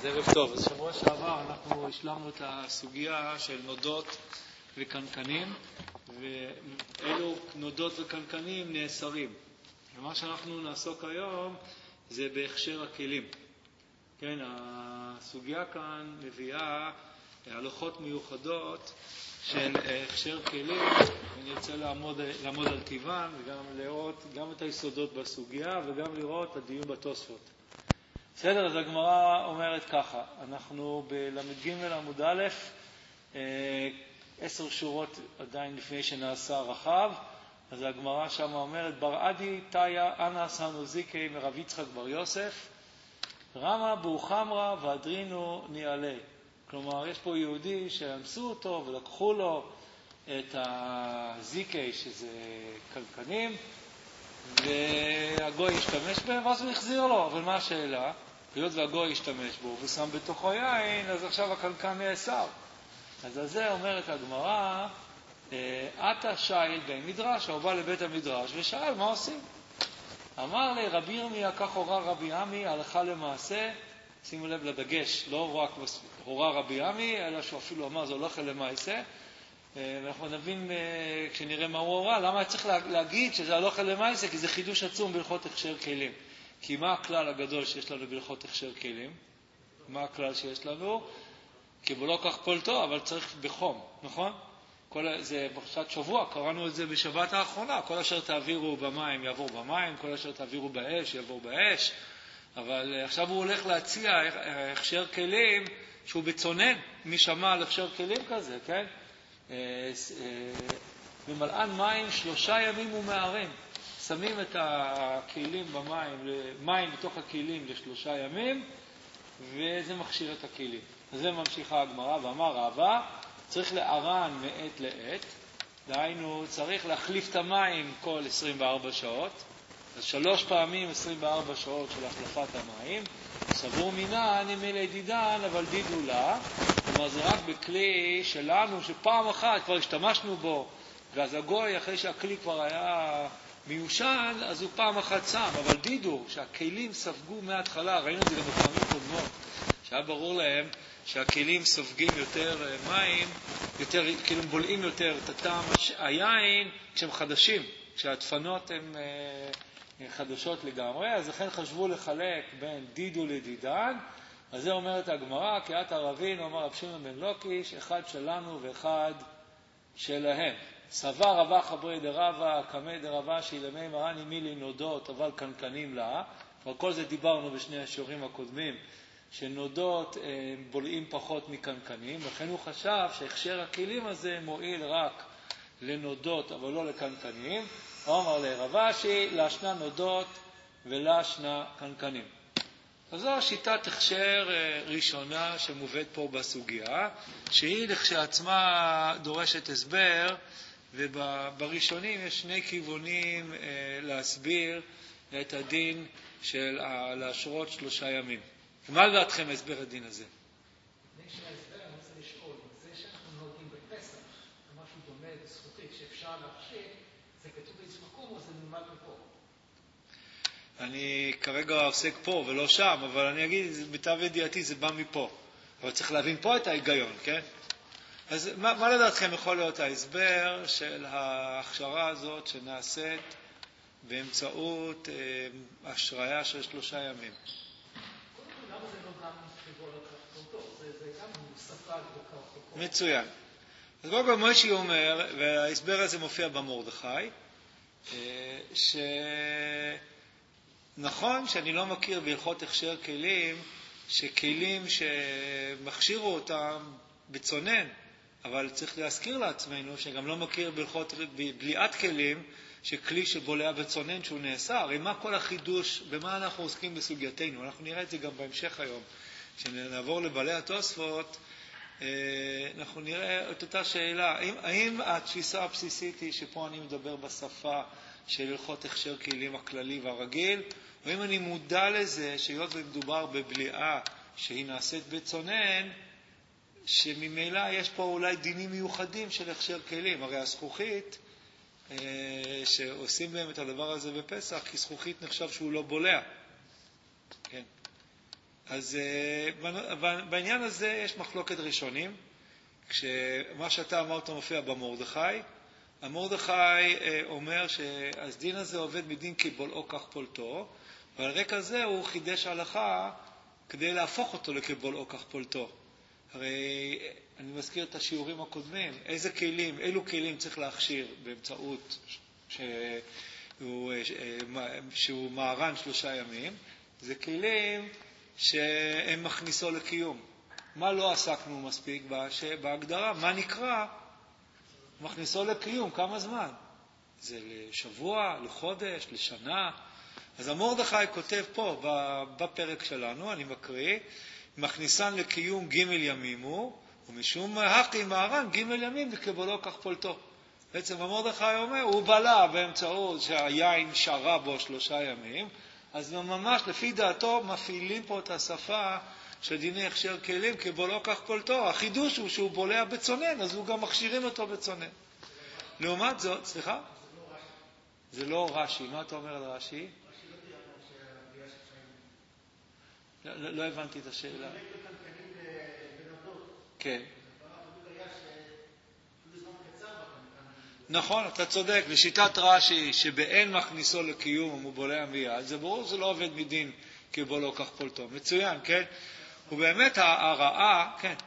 אז ערב טוב. אז שבוע שעבר אנחנו השלמנו את הסוגיה של נודות וקנקנים, ואילו נודות וקנקנים נאסרים. ומה שאנחנו נעסוק היום זה בהכשר הכלים. כן, הסוגיה כאן מביאה הלכות מיוחדות של הכשר כלים, ונרצה לעמוד על טבען וגם לראות גם את היסודות בסוגיה וגם לראות את הדיון בתוספות. בסדר, אז הגמרא אומרת ככה, אנחנו בל"ג עמוד א', 10 שורות עדיין לפני שנעשה רחב, אז הגמרא שם אומרת, ברעדי תאיה אנס הנוזיקי מרב יצחק בר יוסף, רמה בו חמרה ואדרינו ניעלה. כלומר, יש פה יהודי שאנסו אותו ולקחו לו את הזיקי, שזה קלקנים, והגוי השתמש בהם, ואז הוא החזיר לו. אבל מה השאלה? היות והגוי השתמש בו, והוא שם בתוכו יין, אז עכשיו הקלקן נאסר. אז על זה אומרת הגמרא, אתה שייל בן מדרש, הוא בא לבית המדרש ושאל מה עושים. אמר לי, רבי ירמיה, כך הורה רבי עמי, הלכה למעשה, שימו לב לדגש, לא רק הורה רבי עמי, אלא שהוא אפילו אמר, זה הולך למעשה, ואנחנו נבין כשנראה מה הוא הורה, למה צריך להגיד שזה הולך למעשה, כי זה חידוש עצום בהלכות הכשר כלים. כי מה הכלל הגדול שיש לנו בהלכות הכשר כלים? מה הכלל שיש לנו? כי בו לא כך פולטו, אבל צריך בחום, נכון? זה בפרשת שבוע, קראנו את זה בשבת האחרונה, כל אשר תעבירו במים יעבור במים, כל אשר תעבירו באש יעבור באש, אבל עכשיו הוא הולך להציע הכשר כלים שהוא בצונן, מי שמע על הכשר כלים כזה, כן? במלאן מים 3 ימים ומערים, שמים את הכלים במים, מים בתוך הכלים ל3 ימים, וזה מכשיר את הכלים. אז זה ממשיכה הגמרא, ואמר רבא, צריך לערן מעת לעת, דהיינו צריך להחליף את המים כל 24 שעות, אז 3 פעמים 24 שעות של החלפת המים, סבור מינה נמילי דידן, אבל דידו לה, כלומר זה רק בכלי שלנו, שפעם אחת כבר השתמשנו בו, ואז הגוי אחרי שהכלי כבר היה מיושן, אז הוא פעם אחת שם, אבל דידו, שהכלים ספגו מההתחלה, ראינו את זה גם בפעמים קודמות, שהיה ברור להם שהכלים סופגים יותר מים, יותר, כאילו בולעים יותר את הטעם היין כשהם חדשים, כשהדפנות הן חדשות לגמרי, אז לכן חשבו לחלק בין דידו לדידן, אז זה אומרת הגמרא, כי את הרבין, אומר רב שמעון בן לוקיש, אחד שלנו ואחד שלהם. סבר רבא חברי דרבא, קמי דרבא, שאילמי מרני מילי נודות, אבל קנקנים לה, וכל זה דיברנו בשני השיעורים הקודמים, שנודות בולעים פחות מקנקנים, לכן הוא חשב שהכשר הכלים הזה מועיל רק לנודות, אבל לא לקנקנים. הוא אמר לרבשי, לשנה נודות ולשנה קנקנים. אז זו שיטת הכשר ראשונה שמובאת פה בסוגיה, שהיא לכשעצמה דורשת הסבר, ובראשונים יש 2 כיוונים להסביר את הדין של להשרות 3 ימים. ומה לדעתכם הסבר הדין הזה? לפני שההסבר אני רוצה לשאול, זה שאנחנו נוהגים בפסח, משהו דומה לזכותית שאפשר להכשיר, זה כתוב באיזה מקום או זה נלמד מפה? אני כרגע עוסק פה ולא שם, אבל אני אגיד, במיטב ידיעתי זה בא מפה. אבל צריך להבין פה את ההיגיון, כן? אז מה לדעתכם יכול להיות ההסבר של ההכשרה הזאת שנעשית באמצעות השריה של 3 ימים? למה זה לא גם חיבור לקחתותו? זה גם ספג לקחתותו. מצוין. אז קודם מוישי אומר, וההסבר הזה מופיע במרדכי, שנכון שאני לא מכיר בהלכות הכשר כלים, שכלים שמכשירו אותם בצונן, אבל צריך להזכיר לעצמנו שגם לא מכיר בהלכות בליעת כלים, שכלי שבולע בצונן שהוא נאסר. הרי מה כל החידוש, במה אנחנו עוסקים בסוגייתנו? אנחנו נראה את זה גם בהמשך היום. כשנעבור לבעלי התוספות, אנחנו נראה את אותה שאלה. האם התפיסה הבסיסית היא שפה אני מדבר בשפה של הלכות הכשר כלים הכללי והרגיל, או אם אני מודע לזה שהיות ומדובר בבליעה שהיא נעשית בצונן, שממילא יש פה אולי דינים מיוחדים של הכשר כלים. הרי הזכוכית, שעושים בהם את הדבר הזה בפסח, כי זכוכית נחשב שהוא לא בולע. כן. אז בעניין הזה יש מחלוקת ראשונים, כשמה שאתה אמרת מופיע במרדכי. המרדכי אומר שהדין הזה עובד מדין כבולעו כך פולטו, ועל רקע זה הוא חידש הלכה כדי להפוך אותו לכבולעו כך פולטו. הרי אני מזכיר את השיעורים הקודמים, אילו כלים צריך להכשיר באמצעות שהוא מערן 3 ימים, זה כלים שהם מכניסו לקיום. מה לא עסקנו מספיק בהגדרה? מה נקרא מכניסו לקיום? כמה זמן? זה לשבוע, לחודש, לשנה? אז המרדכי כותב פה בפרק שלנו, אני מקריא, מכניסן לקיום ג' ימים הוא, ומשום הכי מערן ג' ימים וכבולעו כך פולטו. בעצם המרדכי אומר, הוא בלע באמצעות שהיין שרה בו 3 ימים, אז ממש לפי דעתו מפעילים פה את השפה של דיני הכשר כלים כבולעו כך פולטו. החידוש הוא שהוא בולע בצונן, אז הוא גם מכשירים אותו בצונן. לעומת זאת, סליחה? זה לא רש"י. מה אתה אומר על רש"י? לא הבנתי את השאלה. כן. נכון, אתה צודק. לשיטת רש"י שבאין מכניסו לקיום הוא בולע מיד, זה ברור, זה לא עובד מדין כבולעו כך פולטו. מצוין, כן? ובאמת הרעה, כן.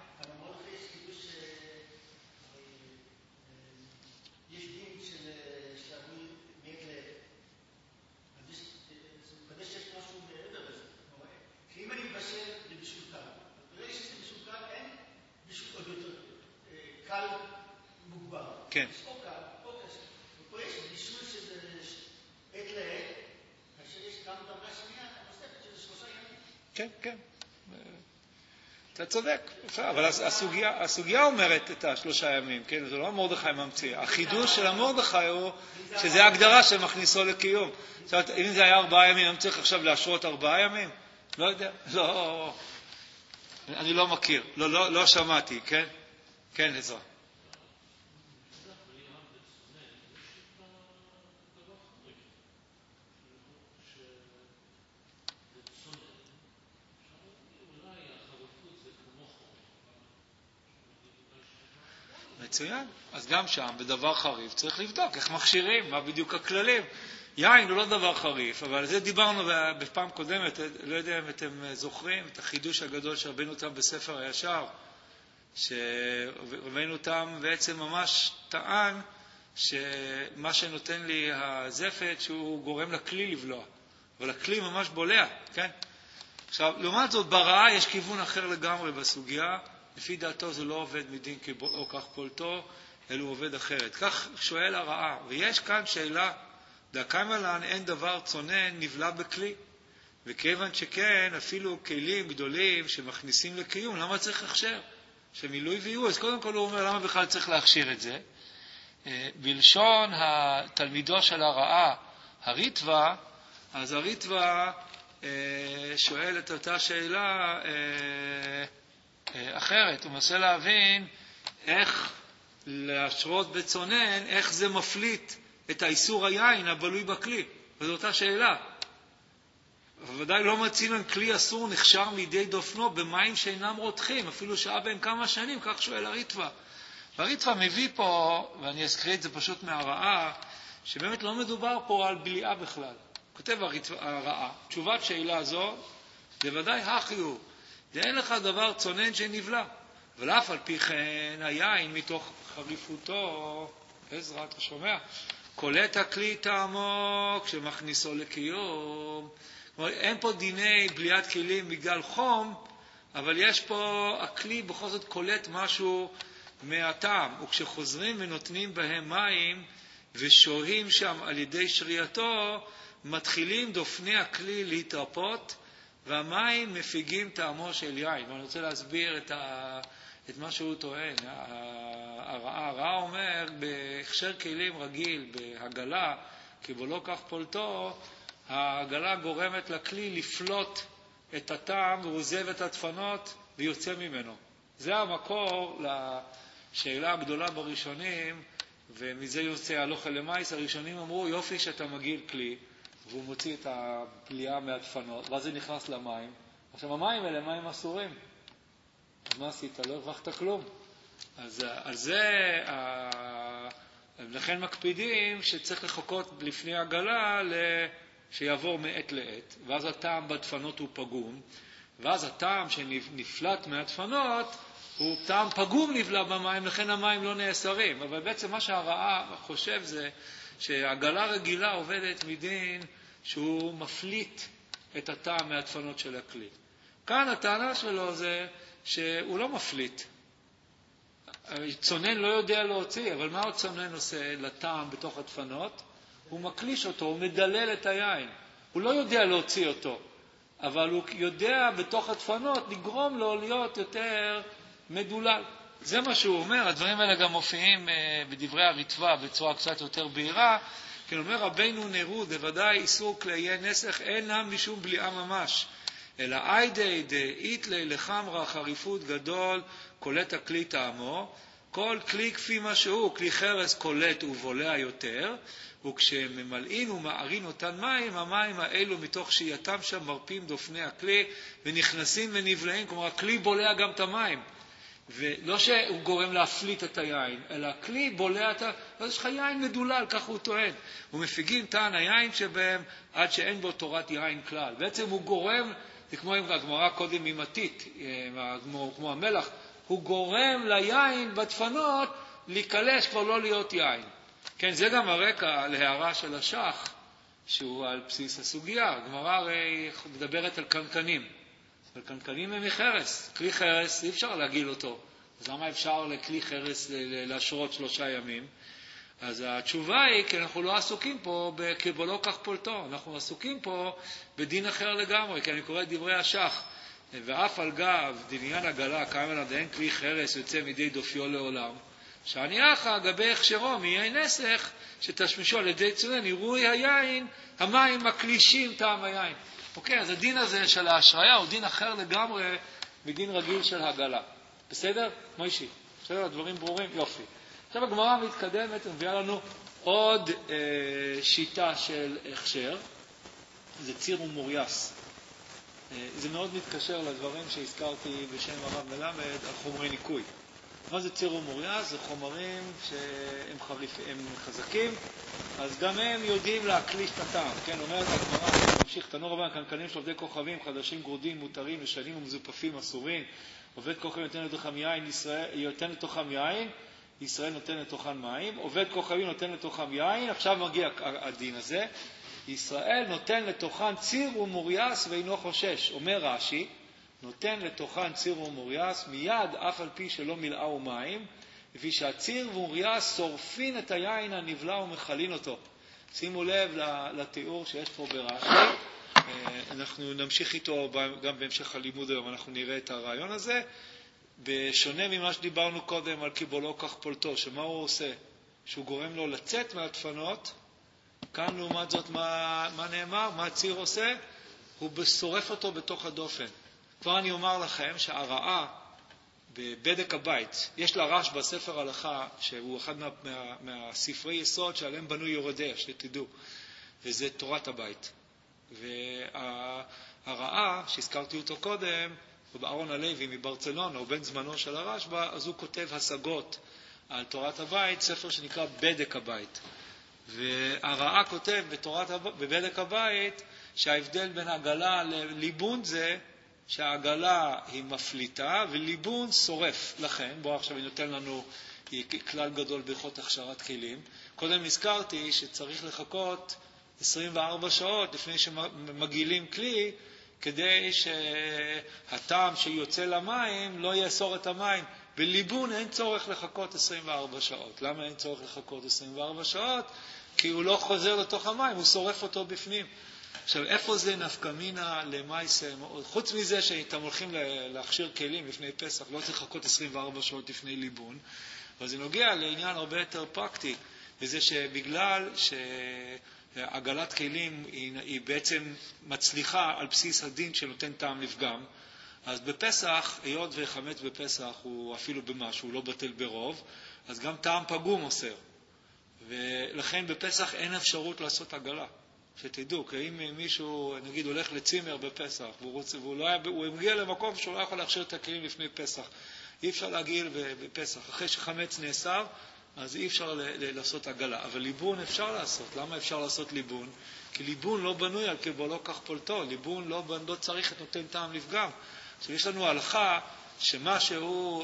כן. ופה יש בישול שזה עת לעת, כאשר יש גם דרגה שנייה, נוספת שזה 3 ימים. כן, כן. אתה צודק. אבל הסוגיה אומרת את 3 ימים, כן? זה לא המרדכי ממציא. החידוש של המרדכי הוא שזה הגדרה שמכניסו לקיום. זאת אומרת, אם זה היה 4 ימים, אני צריך עכשיו להשרות 4 ימים? לא יודע. לא. אני לא מכיר. לא שמעתי, כן? כן, עזרא. מצוין. אז גם שם, בדבר חריף, צריך לבדוק איך מכשירים, מה בדיוק הכללים. יין הוא לא דבר חריף, אבל על זה דיברנו בפעם קודמת, לא יודע אם אתם זוכרים, את החידוש הגדול שרבנו אותם בספר הישר, שרבנו אותם בעצם ממש טען, שמה שנותן לי הזפת, שהוא גורם לכלי לבלוע, אבל הכלי ממש בולע, כן? עכשיו, לעומת זאת, ברעה יש כיוון אחר לגמרי בסוגיה, לפי דעתו זה לא עובד מדין כבולעו כך פולטו, אלא הוא עובד אחרת. כך שואל הרעה, ויש כאן שאלה, דקיימלן אין דבר צונן נבלע בכלי, וכיוון שכן אפילו כלים גדולים שמכניסים לקיום, למה צריך הכשר? שמילוי ויהיו, אז קודם כל הוא אומר למה בכלל צריך להכשיר את זה. בלשון התלמידו של הרעה, הריטווה, אז הריטווה שואל את אותה שאלה אחרת, הוא מנסה להבין איך להשרות בצונן, איך זה מפליט את האיסור היין הבלוי בכלי. וזו אותה שאלה. ודאי לא מצילן כלי אסור נחשר מידי דופנו במים שאינם רותחים, אפילו שעה בין כמה שנים, כך שואל הריטווה. והריטווה מביא פה, ואני אזכיר את זה פשוט מהרעה, שבאמת לא מדובר פה על בליעה בכלל. כותב הרעה, תשובת שאלה זו, זה ודאי החיוב. זה אין לך דבר צונן שנבלע. אבל אף על פי כן היין מתוך חריפותו, עזרא, אתה שומע? קולט הכלי טעמו כשמכניסו לקיום. כלומר, אין פה דיני בליעת כלים בגלל חום, אבל יש פה, הכלי בכל זאת קולט משהו מהטעם. וכשחוזרים ונותנים בהם מים ושוהים שם על ידי שרייתו, מתחילים דופני הכלי להתרפות, והמים מפיגים טעמו של יין. ואני רוצה להסביר את מה שהוא טוען. הרעה אומר, בהכשר כלים רגיל, בהגלה, כבולעו כך פולטו, ההגלה גורמת לכלי לפלוט את הטעם ועוזב את הדפנות ויוצא ממנו. זה המקור לשאלה הגדולה בראשונים, ומזה יוצא הלכה למייס. הראשונים אמרו, יופי שאתה מגיל כלי, והוא מוציא את הבליעה מהדפנות, ואז זה נכנס למים, עכשיו המים האלה מים אסורים. אז מה עשית? לא הרווחת כלום. אז על זה, לכן מקפידים שצריך לחכות לפני הגלה שיעבור מעת לעת, ואז הטעם בדפנות הוא פגום, ואז הטעם שנפלט מהדפנות הוא טעם פגום נבלע במים, לכן המים לא נאסרים. אבל בעצם מה שהרעה חושב זה שהגלה רגילה עובדת מדין שהוא מפליט את הטעם מהדפנות של הכלי. כאן הטענה שלו זה שהוא לא מפליט. צונן לא יודע להוציא, אבל מה הצונן עושה לטעם בתוך הדפנות? הוא מקליש אותו, הוא מדלל את היין. הוא לא יודע להוציא אותו, אבל הוא יודע בתוך הדפנות לגרום לו להיות יותר מדולל. זה מה שהוא אומר. הדברים האלה גם מופיעים בדברי הרטב"א בצורה קצת יותר בהירה. כי אומר רבינו נרוד, בוודאי איסור כליי נסך אינם משום בליעה ממש, אלא איידי דאיתלי לחמרה חריפות גדול קולט הכלי טעמו. כל כלי כפי מה שהוא, כלי חרס קולט ובולע יותר, וכשממלאים ומערים אותן מים, המים האלו מתוך שהייתם שם מרפים דופני הכלי ונכנסים ונבלעים. כלומר הכלי בולע גם את המים, ולא שהוא גורם להפליט את היין, אלא הכלי בולע את אז יש לך יין מדולל, כך הוא טוען. הוא מפיגים טען היין שבהם עד שאין בו תורת יין כלל. בעצם הוא גורם, זה כמו הגמרא קודם ממתית, כמו המלח, הוא גורם ליין בדפנות להיקלש, כבר לא להיות יין. כן, זה גם הרקע להערה של השח, שהוא על בסיס הסוגיה. הגמרא הרי מדברת על קנקנים. אבל קנקנים הם מחרס. כלי חרס אי אפשר להגיל אותו. אז למה אפשר לכלי חרס להשרות 3 ימים? אז התשובה היא, כי אנחנו לא עסוקים פה כבולו כך פולטו. אנחנו עסוקים פה בדין אחר לגמרי, כי אני קורא את דברי השח. ואף על גב דמיין הגלה כמה עדיין כלי חרס יוצא מידי דופיו לעולם, שאני אחא גבי הכשרו מיין נסך שתשמישו על ידי צונן עירוי היין, המים מקלישים טעם היין. אוקיי, אז הדין הזה של ההשראיה הוא דין אחר לגמרי מדין רגיל של הגלה. בסדר? מוישי, בסדר? הדברים ברורים? יופי. עכשיו הגמרא מתקדמת ומביאה לנו עוד שיטה של הכשר. זה ציר ומורייס. זה מאוד מתקשר לדברים שהזכרתי בשם הרב מלמד על חומרי ניקוי. מה זה ציר ומורייס? זה חומרים שהם חזקים, אז גם הם יודעים להקליש את הטעם. כן, אומרת הגמרא, ממשיך, תנור רבן, קנקנים של עובדי כוכבים, חדשים, גרודים, מותרים, ישנים ומזופפים, אסורים. עובד כוכבים נותן לתוכם יין, נותן לתוכם יין, ישראל נותן לתוכם מים. עובד כוכבים נותן לתוכם יין, עכשיו מגיע הדין הזה. ישראל נותן לתוכן ציר ומורייס ואינו חושש. אומר רש"י, נותן לתוכן ציר ומורייס מיד אף על פי שלא מילאו מים, לפי שהציר ומורייס שורפין את היין הנבלע ומחלין אותו. שימו לב לתיאור שיש פה ברש"י. אנחנו נמשיך איתו גם בהמשך הלימוד היום, אנחנו נראה את הרעיון הזה. בשונה ממה שדיברנו קודם על קיבולו כך פולטו, שמה הוא עושה? שהוא גורם לו לצאת מהדפנות. כאן לעומת זאת מה נאמר? מה הציר עושה? הוא שורף אותו בתוך הדופן. כבר אני אומר לכם שהרעה בבדק הבית, יש לה רש בספר הלכה, שהוא אחד מהספרי יסוד שעליהם בנו יורדיה, שתדעו, וזה תורת הבית. והרעה, שהזכרתי אותו קודם, הוא בארון הלוי מברצלונה, הוא בן זמנו של הרשב"א, אז הוא כותב השגות על תורת הבית, ספר שנקרא בדק הבית. והרעה כותב בבדק הבית שההבדל בין הגלה לליבון זה שהעגלה היא מפליטה וליבון שורף. לכן, בואו עכשיו אני נותן לנו כלל גדול בהלכות הכשרת כלים. קודם הזכרתי שצריך לחכות 24 שעות לפני שמגעילים כלי, כדי שהטעם שיוצא למים לא יאסור את המים. בליבון אין צורך לחכות 24 שעות. למה אין צורך לחכות 24 שעות? כי הוא לא חוזר לתוך המים, הוא שורף אותו בפנים. עכשיו, איפה זה נפקא מינה למעשה? חוץ מזה שאתם הולכים להכשיר כלים לפני פסח, לא צריך לחכות 24 שעות לפני ליבון, אבל זה נוגע לעניין הרבה יותר פרקטי, וזה שבגלל שעגלת כלים היא בעצם מצליחה על בסיס הדין שנותן טעם לפגם, אז בפסח, היות וחמץ בפסח הוא אפילו במשהו, הוא לא בטל ברוב, אז גם טעם פגום אוסר. ולכן בפסח אין אפשרות לעשות עגלה. שתדעו, כי אם מישהו, נגיד, הולך לצימר בפסח, והוא מגיע למקום שהוא לא יכול להכשיר את הכלים לפני פסח. אי אפשר להגיע בפסח. אחרי שחמץ נאסר, אז אי אפשר לעשות עגלה. אבל ליבון אפשר לעשות. למה אפשר לעשות ליבון? כי ליבון לא בנוי על קרבו לא כך פולטו. ליבון לא צריך את נותן טעם לפגם. עכשיו יש לנו הלכה שמה שהוא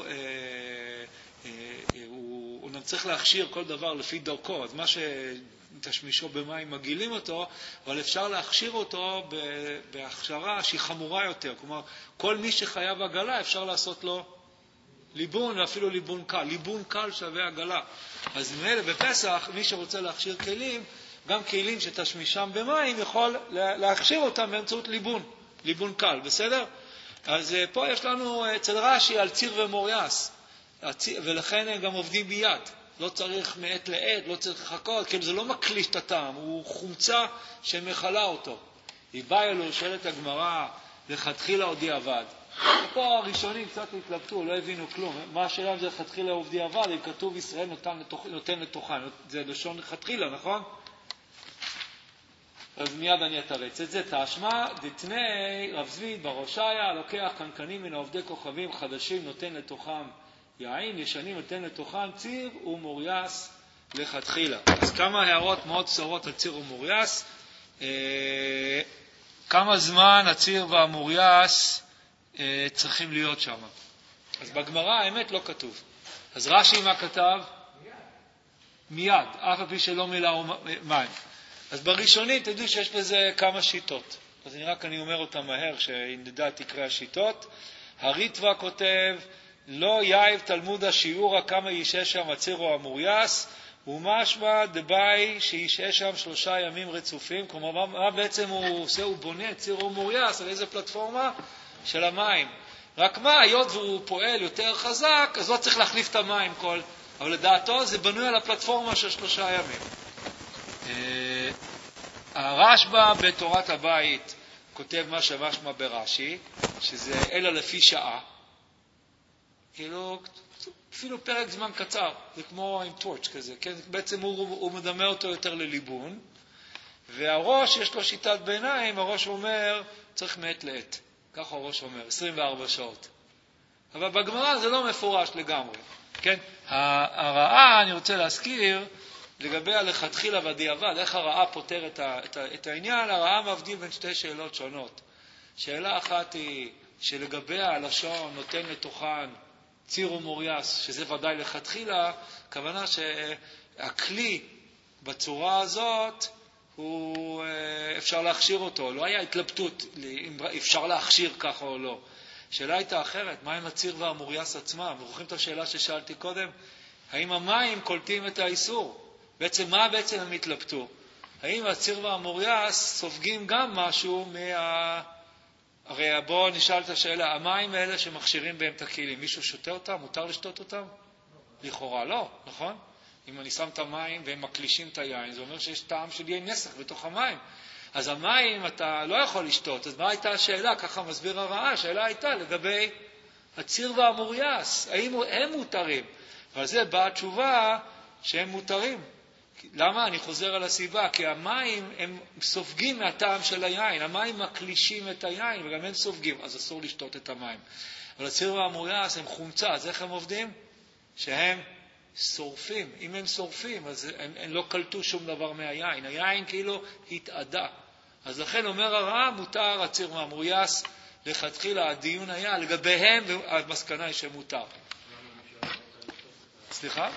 הוא צריך להכשיר כל דבר לפי דרכו. אז מה שתשמישו במים מגילים אותו, אבל אפשר להכשיר אותו בהכשרה שהיא חמורה יותר. כלומר, כל מי שחייב עגלה אפשר לעשות לו ליבון, ואפילו ליבון קל. ליבון קל שווה עגלה. אז ממילא בפסח, מי שרוצה להכשיר כלים, גם כלים שתשמישם במים, יכול להכשיר אותם באמצעות ליבון. ליבון קל, בסדר? אז פה יש לנו אצל רש"י על ציר ומוריאס, ולכן הם גם עובדים ביד. לא צריך מעת לעת, לא צריך לחכות, כאילו זה לא מקליש את הטעם, הוא חומצה שמחלה אותו. היא באה אלו, שואלת הגמרא, לכתחילה או דיעבד. ופה הראשונים קצת התלבטו, לא הבינו כלום. מה השאלה אם זה לכתחילה או דיעבד? אם כתוב ישראל נותן לתוכן, זה לשון לכתחילה, נכון? אז מיד אני אתרץ את זה. תשמע, דתני רב זביד בראשיה, לוקח קנקנים מן עובדי כוכבים חדשים, נותן לתוכם יין, ישנים נותן לתוכם ציר ומוריאס לכתחילה. אז כמה הערות מאוד קצרות על ציר ומוריאס. כמה זמן הציר והמוריאס צריכים להיות שם. אז בגמרא האמת לא כתוב. אז רש"י מה כתב? מיד, אף על פי שלא מילא מים. אז בראשונים תדעו שיש בזה כמה שיטות. אז אני אומר אותם מהר, שנדע תקרא השיטות. הריטווה כותב, לא יאיב תלמוד השיעור כמה ישעה שם הציר או המוריאס, ומשמע דבאי שישעה שם 3 ימים רצופים. כלומר, מה בעצם הוא עושה? הוא בונה ציר או מוריאס על איזה פלטפורמה? של המים. רק מה, היות והוא פועל יותר חזק, אז לא צריך להחליף את המים כל. אבל לדעתו זה בנוי על הפלטפורמה של 3 ימים. הרשב"א בתורת הבית כותב מה שמשמע ברש"י, שזה אלא לפי שעה. כאילו, אפילו פרק זמן קצר, זה כמו עם טורץ' כזה, כן? בעצם הוא מדמה אותו יותר לליבון, והראש יש לו שיטת ביניים, הראש אומר, צריך מעת לעת. ככה הראש אומר, 24 שעות. אבל בגמרא זה לא מפורש לגמרי. כן? הרעה, אני רוצה להזכיר, לגבי הלכתחילה והדיעבד, איך הרעה פותר את העניין, הרעה מבדיל בין 2 שאלות שונות. שאלה אחת היא שלגבי הלשון נותן לתוכן ציר ומוריאס, שזה ודאי לכתחילה, כוונה שהכלי בצורה הזאת, אפשר להכשיר אותו. לא היה התלבטות אם אפשר להכשיר ככה או לא. שאלה הייתה אחרת, מה עם הציר והמוריאס עצמם? ורוחים את השאלה ששאלתי קודם, האם המים קולטים את האיסור? בעצם מה בעצם הם התלבטו? האם הציר והמוריאס סופגים גם משהו הרי בואו נשאל את השאלה, המים האלה שמכשירים בהם את הכלים, מישהו שותה אותם? מותר לשתות אותם? לכאורה לא, נכון? אם אני שם את המים והם מקלישים את היין, זה אומר שיש טעם של יין נסך בתוך המים. אז המים אתה לא יכול לשתות. אז מה הייתה השאלה? ככה מסביר הרעה. השאלה הייתה לגבי הציר והמוריאס. האם הם מותרים? ועל זה באה התשובה שהם מותרים. למה? אני חוזר על הסיבה. כי המים הם סופגים מהטעם של היין. המים מקלישים את היין וגם הם סופגים. אז אסור לשתות את המים. אבל הציר והמוריאס הם חומצה. אז איך הם עובדים? שהם שורפים. אם הם שורפים, אז הם לא קלטו שום דבר מהיין. היין כאילו התעדה. אז לכן אומר הרעה, מותר הציר והמוריאס. לכתחילה הדיון היה לגביהם, והמסקנה היא שמותר. סליחה?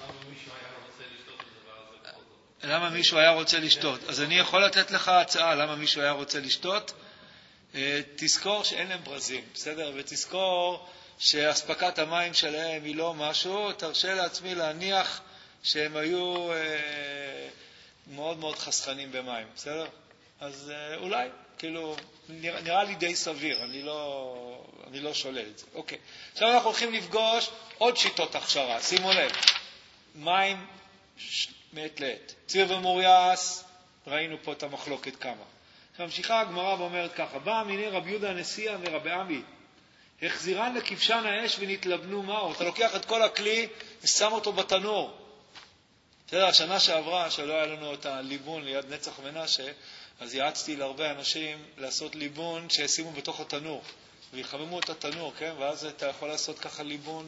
למה מישהו היה רוצה לשתות? אז אני יכול לתת לך הצעה, למה מישהו היה רוצה לשתות? תזכור שאין להם ברזים, בסדר? ותזכור שהספקת המים שלהם היא לא משהו, תרשה לעצמי להניח שהם היו מאוד מאוד חסכנים במים, בסדר? אז אולי, כאילו, נראה לי די סביר, אני לא שולל את זה. אוקיי. עכשיו אנחנו הולכים לפגוש עוד שיטות הכשרה, שימו לב. מים מעת לעת. ציר ומוריאס, ראינו פה את המחלוקת כמה. עכשיו ממשיכה הגמרא ואומרת ככה, בא מיני רב יהודה הנשיאה ורבי עמי, החזירן לכבשן האש ונתלבנו מהו. אתה לוקח את כל הכלי ושם אותו בתנור. בסדר, השנה שעברה, שלא היה לנו את הליבון ליד נצח מנשה, אז יעצתי להרבה אנשים לעשות ליבון שישימו בתוך התנור, ויחממו את התנור, כן? ואז אתה יכול לעשות ככה ליבון,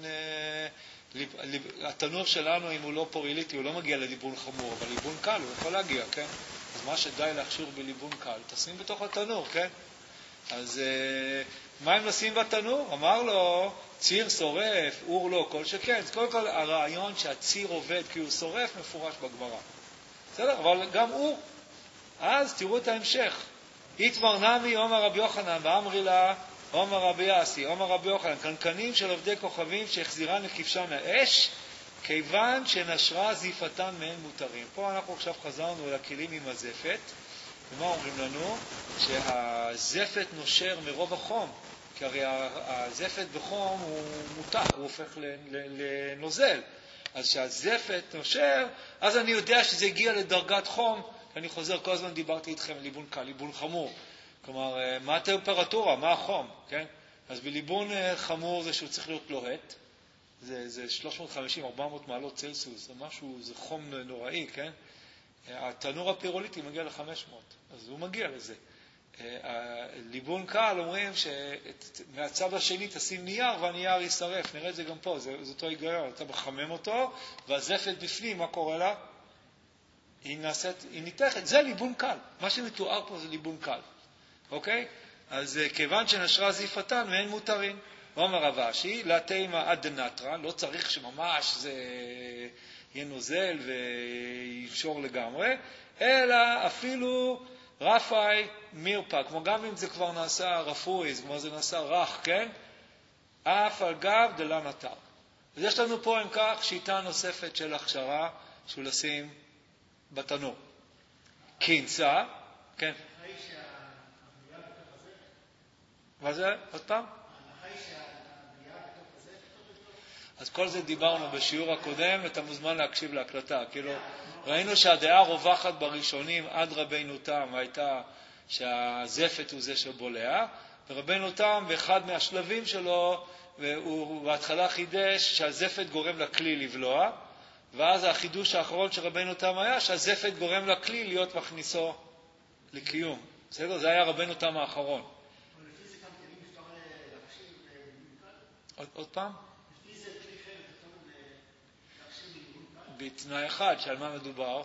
התנור שלנו, אם הוא לא פוריליטי, הוא לא מגיע לליבון חמור, אבל ליבון קל הוא יכול להגיע, כן? אז מה שדי להכשיר בליבון קל, תשים בתוך התנור, כן? אז מה הם נשים בתנור? אמר לו, ציר שורף, אור לא, כל שכן. אז קודם כל הרעיון שהציר עובד כי הוא שורף מפורש בגמרא. בסדר? אבל גם אור. אז תראו את ההמשך. איתמר נמי, אומר רבי יוחנן, ואמרי לה, אומר רבי יאסי, אומר רבי יוחנן, קנקנים של עובדי כוכבים שהחזירן לכבשן האש, כיוון שנשרה זיפתן מהן מותרים. פה אנחנו עכשיו חזרנו לכלים עם הזפת, ומה אומרים לנו? שהזפת נושר מרוב החום, כי הרי הזפת בחום הוא מותח, הוא הופך לנוזל. אז שהזפת נושר, אז אני יודע שזה הגיע לדרגת חום, אני חוזר, כל הזמן דיברתי איתכם על ליבון קל, ליבון חמור. כלומר, מה הטמפרטורה, מה החום, כן? אז בליבון חמור זה שהוא צריך להיות לוהט, זה 350-400 מעלות צלסיוס, זה משהו, זה חום נוראי, כן? התנור הפירוליטי מגיע ל-500, אז הוא מגיע לזה. ליבון קל אומרים שמהצד השני תשים נייר והנייר יישרף, נראה את זה גם פה, זה אותו היגיון, אתה מחמם אותו, והזפת בפנים, מה קורה לה? היא ניתחת, זה ליבון קל, מה שמתואר פה זה ליבון קל, אוקיי? אז כיוון שנשרה זיפתן מהן מותרים, אומר רב אשי, לה תימא עד דנטרא, לא צריך שממש זה יהיה נוזל וינשור לגמרי, אלא אפילו רפאי מירפא, כמו גם אם זה כבר נעשה רפוי, כמו זה נעשה רך, כן? אף על גב דלה נטר. אז יש לנו פה עם כך שיטה נוספת של הכשרה, שהוא לשים בתנור. קינצה, כן? מה זה? עוד פעם? אז כל זה דיברנו בשיעור הקודם, אתה מוזמן להקשיב להקלטה. כאילו, ראינו שהדעה רווחת בראשונים עד רבינו תם הייתה שהזפת הוא זה שבולע, ורבינו תם באחד מהשלבים שלו, הוא בהתחלה חידש שהזפת גורם לכלי לבלוע, ואז החידוש האחרון של רבינו תם היה שהזפת גורם לכלי להיות מכניסו לקיום. בסדר? זה היה רבינו תם האחרון. ולפי זה גם כלים אפשר להקשיב למנכ"ל? עוד פעם? לפי זה כלי חלק אפשר להקשיב למנכ"ל? בתנאי אחד, שעל מה מדובר?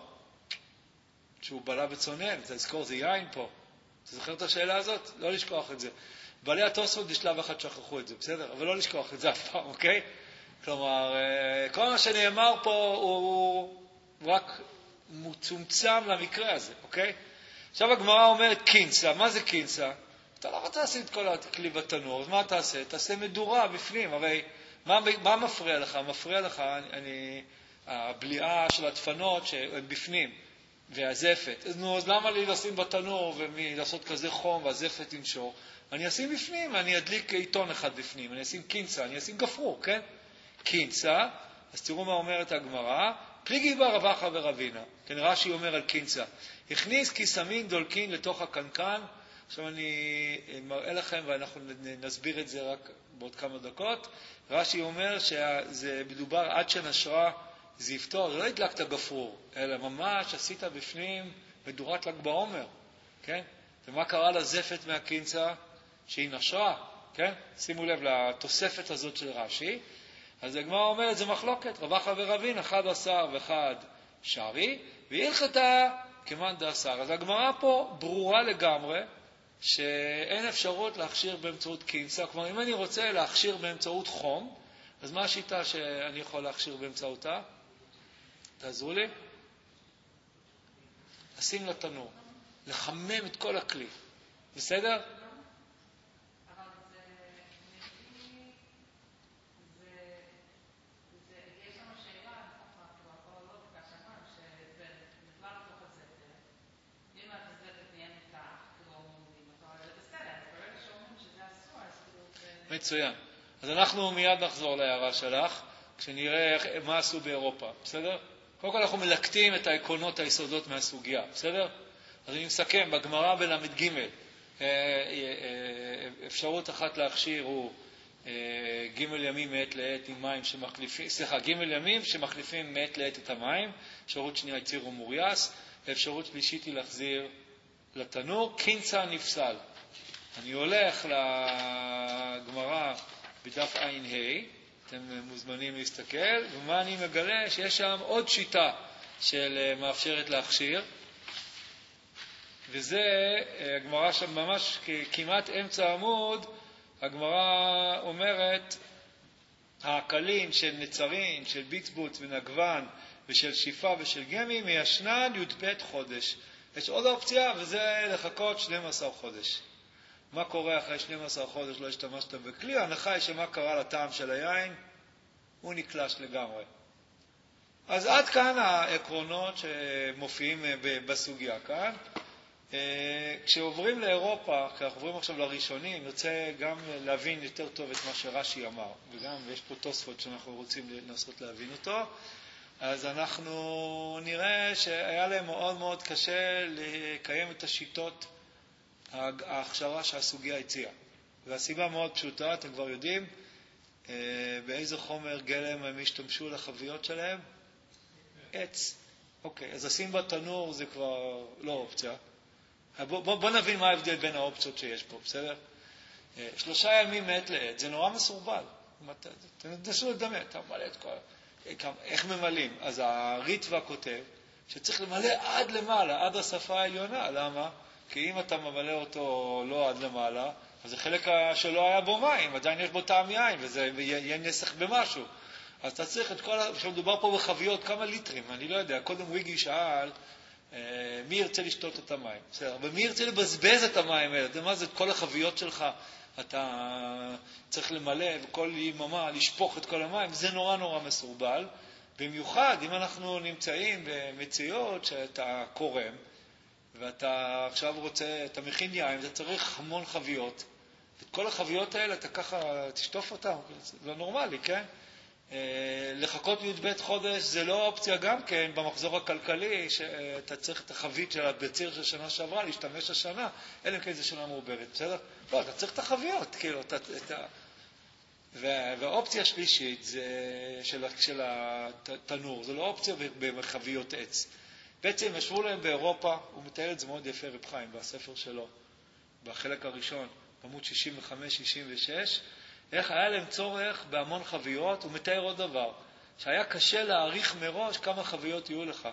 שהוא בלע וצונן, תזכור, זה יין פה. אתה זוכר את השאלה הזאת? לא לשכוח את זה. בעלי התוספות בשלב אחד שכחו את זה, בסדר? אבל לא לשכוח את זה אף פעם, אוקיי? כלומר, כל מה שנאמר פה הוא רק מצומצם למקרה הזה, אוקיי? עכשיו הגמרא אומרת קינצה, מה זה קינצה? אתה לא רוצה לשים את כל הכלי בתנור, אז מה תעשה? תעשה מדורה בפנים, הרי מה מפריע לך? מפריע לך הבליעה של הדפנות שהן בפנים, והזפת. אז למה לי לשים בתנור ולעשות כזה חום והזפת ינשור? אני אשים בפנים, אני אדליק עיתון אחד בפנים, אני אשים קינצה, אני אשים גפרור, כן? קינצה, אז תראו מה אומרת הגמרא, פליגי בה רבחה ורבינה, כן, רש"י אומר על קינצה, הכניס קיסמין דולקין לתוך הקנקן, עכשיו אני מראה לכם ואנחנו נסביר את זה רק בעוד כמה דקות, רש"י אומר שזה מדובר עד שנשרה זיפתו, זה לא הדלקת גפרור, אלא ממש עשית בפנים מדורת ל"ג בעומר, כן? ומה קרה לזפת מהקינצה? שהיא נשרה, כן? שימו לב לתוספת הזאת של רש"י, אז הגמרא אומרת, זה מחלוקת, רבחה ורבין, 11 ואחד שרי, והלכתה כמאן דעשר. אז הגמרא פה ברורה לגמרי, שאין אפשרות להכשיר באמצעות קינצה. כלומר, אם אני רוצה להכשיר באמצעות חום, אז מה השיטה שאני יכול להכשיר באמצעותה? תעזרו לי. לשים לתנור, לחמם את כל הכלי. בסדר? מצוין. אז אנחנו מיד נחזור להערה שלך, כשנראה מה עשו באירופה, בסדר? קודם כל אנחנו מלקטים את העקרונות היסודות מהסוגיה, בסדר? אז אני מסכם, בגמרא בל"ג, אפשרות אחת להכשיר הוא ג' ימים מעת לעת עם מים שמחליפים, ג' ימים שמחליפים מעת לעת את המים, אפשרות שנייה יציר ומורייס, ואפשרות שלישית היא להחזיר לתנור, קינצה נפסל. אני הולך לגמרא בדף עין ה', אתם מוזמנים להסתכל, ומה אני מגלה? שיש שם עוד שיטה של מאפשרת להכשיר, וזה הגמרא שם ממש כמעט אמצע עמוד, הגמרא אומרת, העקלים של נצרין, של ביצבוץ ונגוון ושל שיפה ושל גמי מיישנן י"ב חודש. יש עוד אופציה, וזה לחכות 12 חודש. מה קורה אחרי 12 חודש לא השתמשת בכלי? ההנחה היא שמה קרה לטעם של היין? הוא נקלש לגמרי. אז עד כאן העקרונות שמופיעים בסוגיה כאן. כשעוברים לאירופה, כשאנחנו עוברים עכשיו לראשונים, נרצה גם להבין יותר טוב את מה שרש"י אמר, וגם יש פה תוספות שאנחנו רוצים לנסות להבין אותו. אז אנחנו נראה שהיה להם מאוד מאוד קשה לקיים את השיטות ההכשרה שהסוגיה הציעה. והסיבה מאוד פשוטה, אתם כבר יודעים, באיזה חומר גלם הם השתמשו לחביות שלהם? עץ. אוקיי, אז לשים בתנור זה כבר לא אופציה. בוא נבין מה ההבדל בין האופציות שיש פה, בסדר? 3 ימים מעת לעת, זה נורא מסורבל. תנסו לדמיין, אתה ממלא את כל... איך ממלאים? אז הריטווה כותב שצריך למלא עד למעלה, עד השפה העליונה. למה? כי אם אתה ממלא אותו לא עד למעלה, אז זה חלק שלא היה בו מים, עדיין יש בו טעם יין, וזה יהיה נסח במשהו. אז אתה צריך את כל... כשמדובר פה בחביות, כמה ליטרים, אני לא יודע. קודם וויגי שאל, מי ירצה לשתות את המים? בסדר, ומי ירצה לבזבז את המים האלה? מה זה, את כל החביות שלך אתה צריך למלא, וכל יממה לשפוך את כל המים, זה נורא נורא מסורבל. במיוחד אם אנחנו נמצאים במציאות שאתה קורם, ואתה עכשיו רוצה, אתה מכין יין, אתה צריך המון חביות. את כל החביות האלה אתה ככה תשטוף אותם, זה לא נורמלי, כן? לחכות י"ב חודש זה לא אופציה גם כן במחזור הכלכלי, שאתה צריך את החבית של הבציר של שנה שעברה להשתמש השנה, אלא אם כן זה שנה מעוברת, בסדר? לא, אתה צריך את החביות, כאילו, והאופציה השלישית זה של התנור, זה לא אופציה בחביות עץ. בעצם ישבו להם באירופה, הוא מתאר את זה מאוד יפה רב חיים בספר שלו, בחלק הראשון, בעמוד 65-66, איך היה להם צורך בהמון חביות. הוא מתאר עוד דבר, שהיה קשה להעריך מראש כמה חביות יהיו לך.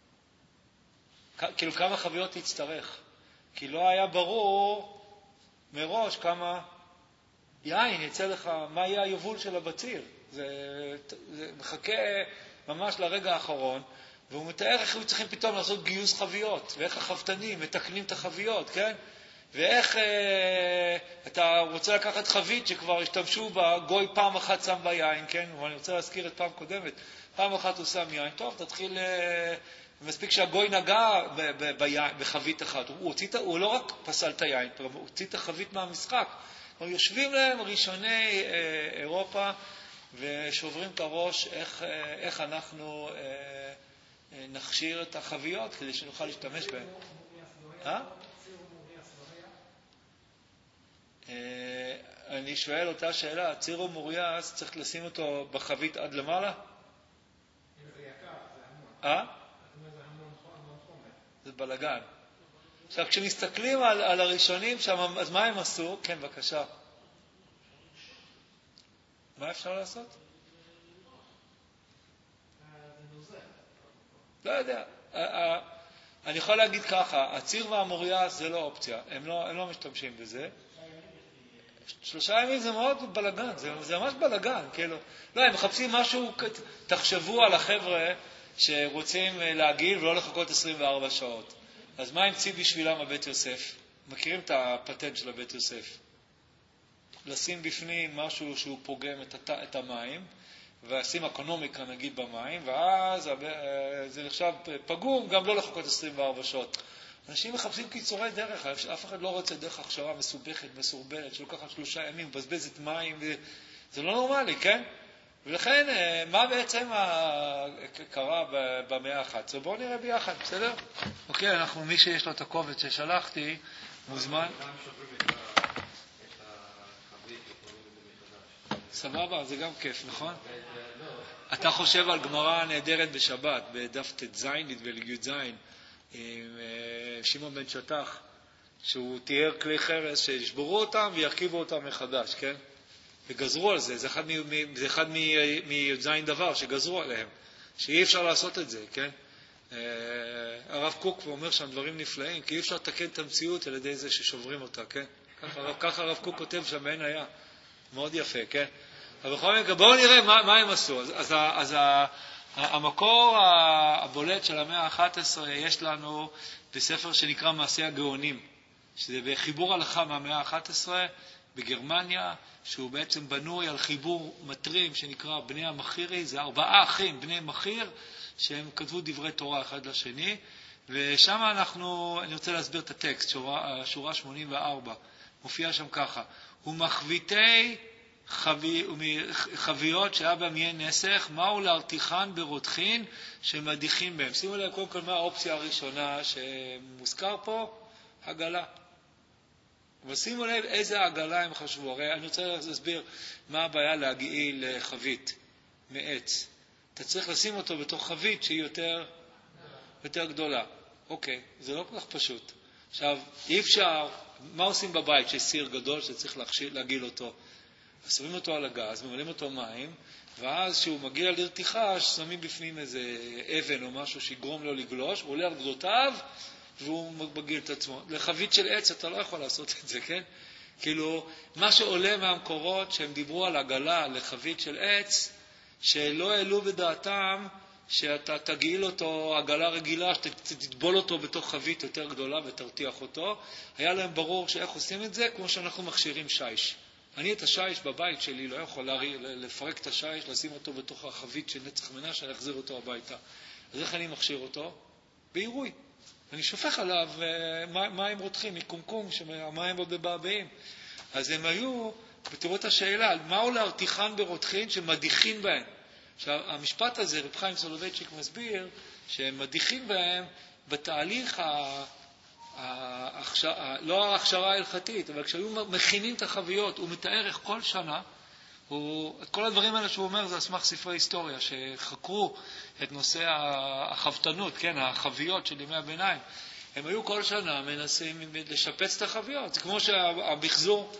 כאילו כמה חביות תצטרך. כי לא היה ברור מראש כמה יין יצא לך, מה יהיה היבול של הבציר. זה מחכה ממש לרגע האחרון, והוא מתאר איך היו צריכים פתאום לעשות גיוס חביות, ואיך החבטנים מתקנים את החביות, כן? ואיך אתה רוצה לקחת חבית שכבר השתמשו בה, גוי פעם אחת שם ביין, כן? ואני רוצה להזכיר את פעם קודמת. פעם אחת הוא שם יין, טוב, תתחיל, מספיק שהגוי נגע בחבית אחת. הוא לא רק פסל את היין, הוא הוציא את החבית מהמשחק. יושבים להם ראשוני אירופה ושוברים את הראש איך אנחנו נכשיר את החביות כדי שנוכל להשתמש בהן. אני שואל אותה שאלה, ציר ומוריאס צריך לשים אותו בחבית עד למעלה? זה יקר, זה המון. זה המון חומר. זה בלגן. עכשיו, כשמסתכלים על הראשונים שם, אז מה הם עשו? כן, בבקשה. מה אפשר לעשות? זה נוזל. לא יודע. אני יכול להגיד ככה, הציר והמוריאס זה לא אופציה, הם לא משתמשים בזה. 3 ימים זה מאוד בלגן, זה ממש בלגן, כאילו. לא, הם מחפשים משהו, תחשבו על החבר'ה שרוצים להגיל ולא לחכות 24 שעות. אז מה המציא בשבילם הבית יוסף? מכירים את הפטנט של הבית יוסף? לשים בפנים משהו שהוא פוגם את המים, ולשים אקונומיקה נגיד במים, ואז זה נחשב פגום, גם לא לחכות 24 שעות. אנשים מחפשים קיצורי דרך, אף אחד לא רוצה דרך הכשרה מסובכת, מסורבלת, שלוקחת 3 ימים, מבזבזת מים, זה לא נורמלי, כן? ולכן, מה בעצם קרה במאה ה-11? בואו נראה ביחד, בסדר? אוקיי, אנחנו, מי שיש לו את הקובץ ששלחתי, מוזמן. סבבה, זה גם כיף, נכון? אתה חושב על גמרא נהדרת בשבת, בדף ט"ז, נדמה לי י"ז, שמעון בן שטח, שהוא תיאר כלי חרס שישברו אותם וירכיבו אותם מחדש, כן? וגזרו על זה, זה אחד מי"ז דבר שגזרו עליהם, שאי אפשר לעשות את זה, כן? הרב קוק אומר שם דברים נפלאים, כי אי אפשר לתקן את המציאות על ידי זה ששוברים אותה, כן? ככה הרב קוק כותב שם, אין היה. מאוד יפה, כן? אבל בכל מקרה, בואו נראה מה הם עשו. אז המקור הבולט של המאה ה-11 יש לנו בספר שנקרא מעשי הגאונים, שזה בחיבור הלכה מהמאה ה-11 בגרמניה, שהוא בעצם בנוי על חיבור מטרים שנקרא בני המחירי, זה 4 אחים, בני מחיר, שהם כתבו דברי תורה אחד לשני, ושם אני רוצה להסביר את הטקסט, שורה 84, מופיע שם ככה, ומחביתי חביות שהיה בהם יהיה נסך, מהו להרתיחן ברותחין שמדיחים בהם. שימו לב קודם כל מה האופציה הראשונה שמוזכר פה, הגלה. אבל שימו לב איזה הגלה הם חשבו. הרי אני רוצה להסביר מה הבעיה להגעיל חבית מעץ. אתה צריך לשים אותו בתוך חבית שהיא יותר גדולה. אוקיי, זה לא כל כך פשוט. עכשיו, אי אפשר, מה עושים בבית שיש סיר גדול שצריך להגעיל אותו? שמים אותו על הגז, ממלאים אותו מים, ואז כשהוא מגיע לרתיחה, שמים בפנים איזה אבן או משהו שיגרום לו לגלוש, הוא עולה על גדותיו, והוא מגעיל את עצמו. לחבית של עץ אתה לא יכול לעשות את זה, כן? כאילו, מה שעולה מהמקורות שהם דיברו על עגלה לחבית של עץ, שלא העלו בדעתם שאתה תגעיל אותו עגלה רגילה, שתטבול אותו בתוך חבית יותר גדולה ותרתיח אותו. היה להם ברור שאיך עושים את זה, כמו שאנחנו מכשירים שיש. אני את השיש בבית שלי לא יכול לפרק את השיש, לשים אותו בתוך החבית של נצח מנשה, להחזיר אותו הביתה. אז איך אני מכשיר אותו? בעירוי. אני שופך עליו מים רותחים, מקומקום, שהמים עוד בבעבעים. אז הם היו, ותראו את השאלה, מהו להרתיחן ברותחין שמדיחים בהם? עכשיו, המשפט הזה, רב חיים סולובייצ'יק מסביר, שהם מדיחים בהם בתהליך לא ההכשרה ההלכתית, אבל כשהיו מכינים את החביות, הוא מתאר איך כל שנה, את כל הדברים האלה שהוא אומר זה על סמך ספרי היסטוריה, שחקרו את נושא החבטנות, כן, החביות של ימי הביניים. הם היו כל שנה מנסים לשפץ את החביות. זה כמו שהמחזור,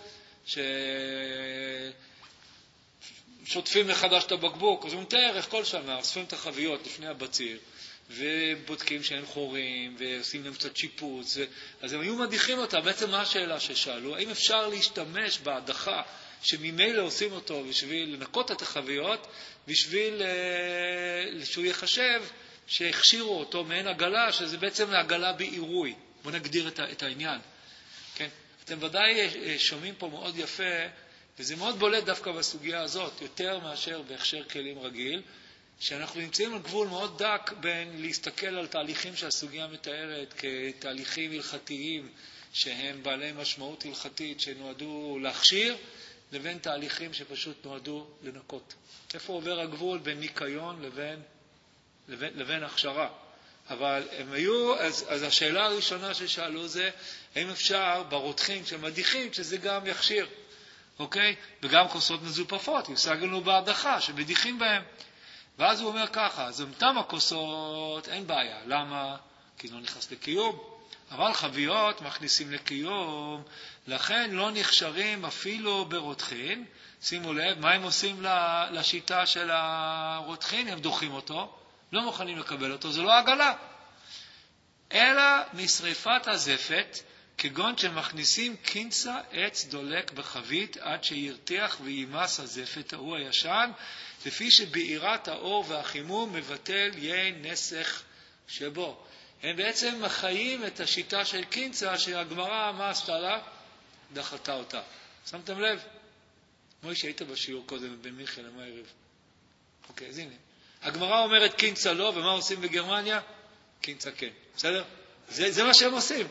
ששוטפים מחדש את הבקבוק, אז הוא מתאר איך כל שנה אוספים את החביות לפני הבציר, ובודקים שאין חורים, ועושים להם קצת שיפוץ. אז הם היו מדיחים אותה. בעצם מה השאלה ששאלו? האם אפשר להשתמש בהדחה שממילא עושים אותו בשביל לנקות את החביות, בשביל שהוא יחשב שהכשירו אותו מעין עגלה, שזה בעצם עגלה בעירוי. בואו נגדיר את העניין. כן? אתם ודאי שומעים פה מאוד יפה, וזה מאוד בולט דווקא בסוגיה הזאת, יותר מאשר בהכשר כלים רגיל, שאנחנו נמצאים על גבול מאוד דק בין להסתכל על תהליכים שהסוגיה מתארת כתהליכים הלכתיים שהם בעלי משמעות הלכתית שנועדו להכשיר, לבין תהליכים שפשוט נועדו לנקות. איפה עובר הגבול בין ניקיון לבין הכשרה? אבל הם היו, אז השאלה הראשונה ששאלו זה, האם אפשר ברותחים שמדיחים שזה גם יכשיר, אוקיי? וגם כוסות מזופפות, יושג לנו בהדחה שמדיחים בהם. ואז הוא אומר ככה, אז אותם הכוסות אין בעיה. למה? כי לא נכנס לקיום. אבל חביות מכניסים לקיום, לכן לא נכשרים אפילו ברותחין. שימו לב, מה הם עושים לשיטה של הרותחין? הם דוחים אותו, לא מוכנים לקבל אותו, זה לא עגלה. אלא משריפת הזפת, כגון שמכניסים קינצה עץ דולק בחבית עד שירתיח וימס הזפת ההוא הישן, לפי שבעירת האור והחימום מבטל יין נסך שבו. הם בעצם מחיים את השיטה של קינצה, שהגמרא מה עשתה לה? דחתה אותה. שמתם לב? מוישה, היית בשיעור קודם בין מיכאל למערב. אוקיי, אז הנה. הגמרא אומרת קינצה לא, ומה עושים בגרמניה? קינצה כן. בסדר? זה מה שהם עושים.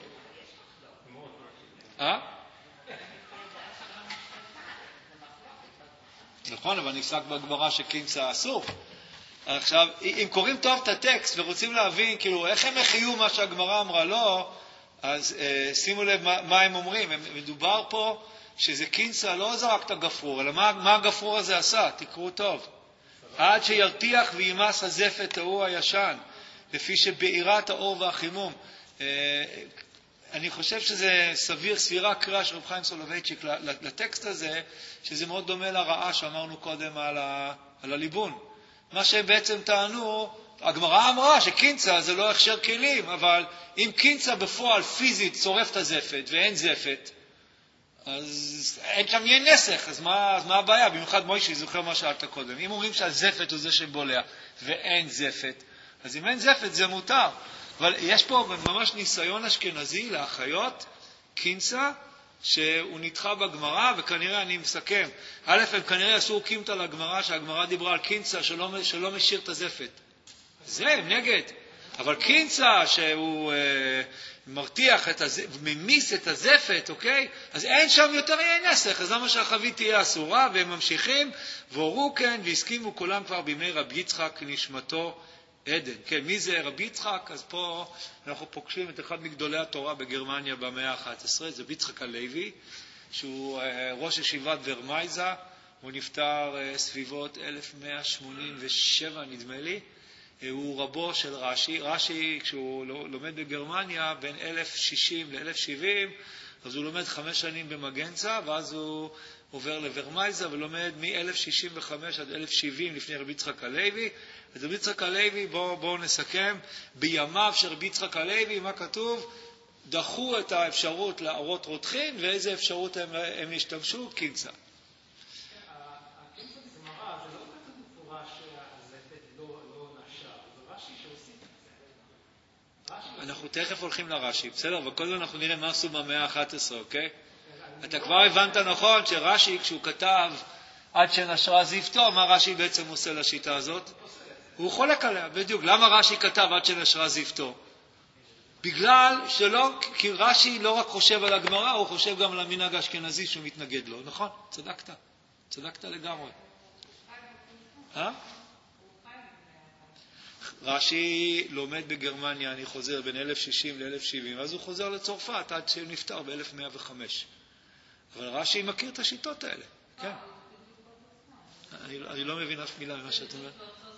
נכון, אבל נפסק בגמרא שקינצה אסור. עכשיו, אם קוראים טוב את הטקסט ורוצים להבין, כאילו, איך הם החיו מה שהגמרא אמרה לא, אז שימו לב מה הם אומרים. מדובר פה שזה קינצה לא זרק את הגפרור, אלא מה הגפרור הזה עשה? תקראו טוב. עד שירתיח וימס הזפת ההוא הישן, לפי שבעירת האור והחימום. אני חושב שזה סבירה קריאה של רב חיים סולובייצ'יק לטקסט הזה, שזה מאוד דומה לרעה שאמרנו קודם על הליבון. מה שהם בעצם טענו, הגמרא אמרה שקינצה זה לא הכשר כלים, אבל אם קינצה בפועל פיזית צורף את הזפת ואין זפת, אז אין שם יהיה נסך, אז מה הבעיה? במיוחד מוישי זוכר מה שאלת קודם. אם אומרים שהזפת הוא זה שבולע ואין זפת, אז אם אין זפת זה מותר. אבל יש פה ממש ניסיון אשכנזי לאחיות קינצה שהוא נדחה בגמרא, וכנראה אני מסכם. א', הם כנראה עשו קימתא לגמרא, שהגמרא דיברה על קינצה שלא משאיר את הזפת. זה, הם נגד. אבל קינצה שהוא מרתיח ממיס את הזפת, אוקיי? אז אין שם יותר יהיה נסך, אז למה שהחבית תהיה אסורה? והם ממשיכים, והורו כן, והסכימו כולם כבר בימי רבי יצחק נשמתו עדן. כן, מי זה רבי יצחק? אז פה אנחנו פוגשים את אחד מגדולי התורה בגרמניה במאה ה-11, זה רבי יצחק הלוי, שהוא ראש ישיבת ורמייזה, הוא נפטר סביבות 1187 נדמה לי, הוא רבו של רש"י. רש"י כשהוא לומד בגרמניה בין 1060 ל-1070, אז הוא לומד 5 שנים במגנצה, ואז הוא עובר לוורמייזה ולומד מ-1065 עד 1070 לפני רבי יצחק הלוי. אז רבי יצחק הלוי, בואו נסכם, בימיו של רבי יצחק הלוי, מה כתוב? דחו את האפשרות להראות רותחין, ואיזה אפשרות הם השתמשו? קינצה. הקינצה בגמרא, זה לא כתוב מפורש שהזפת לא נשר, זה רש"י שעושים את זה. אנחנו תכף הולכים לרש"י, בסדר? אבל קודם אנחנו נראה מה עשו במאה ה-11, אוקיי? אתה כבר הבנת נכון שרש"י, כשהוא כתב עד שנשרה זיפתו, מה רש"י בעצם עושה לשיטה הזאת? הוא חולק עליה, בדיוק. למה רש"י כתב עד שנשרה זיפתו? בגלל שלא, כי רש"י לא רק חושב על הגמרא, הוא חושב גם על המנהג האשכנזי שהוא מתנגד לו. נכון? צדקת לגמרי. רש"י לומד בגרמניה, אני חוזר, בין 1060 ל-1070, אז הוא חוזר לצרפת עד שהוא נפטר ב-1105. אבל רש"י מכיר את השיטות האלה. כן. אני לא מבין אף מילה ממה שאת אומרת.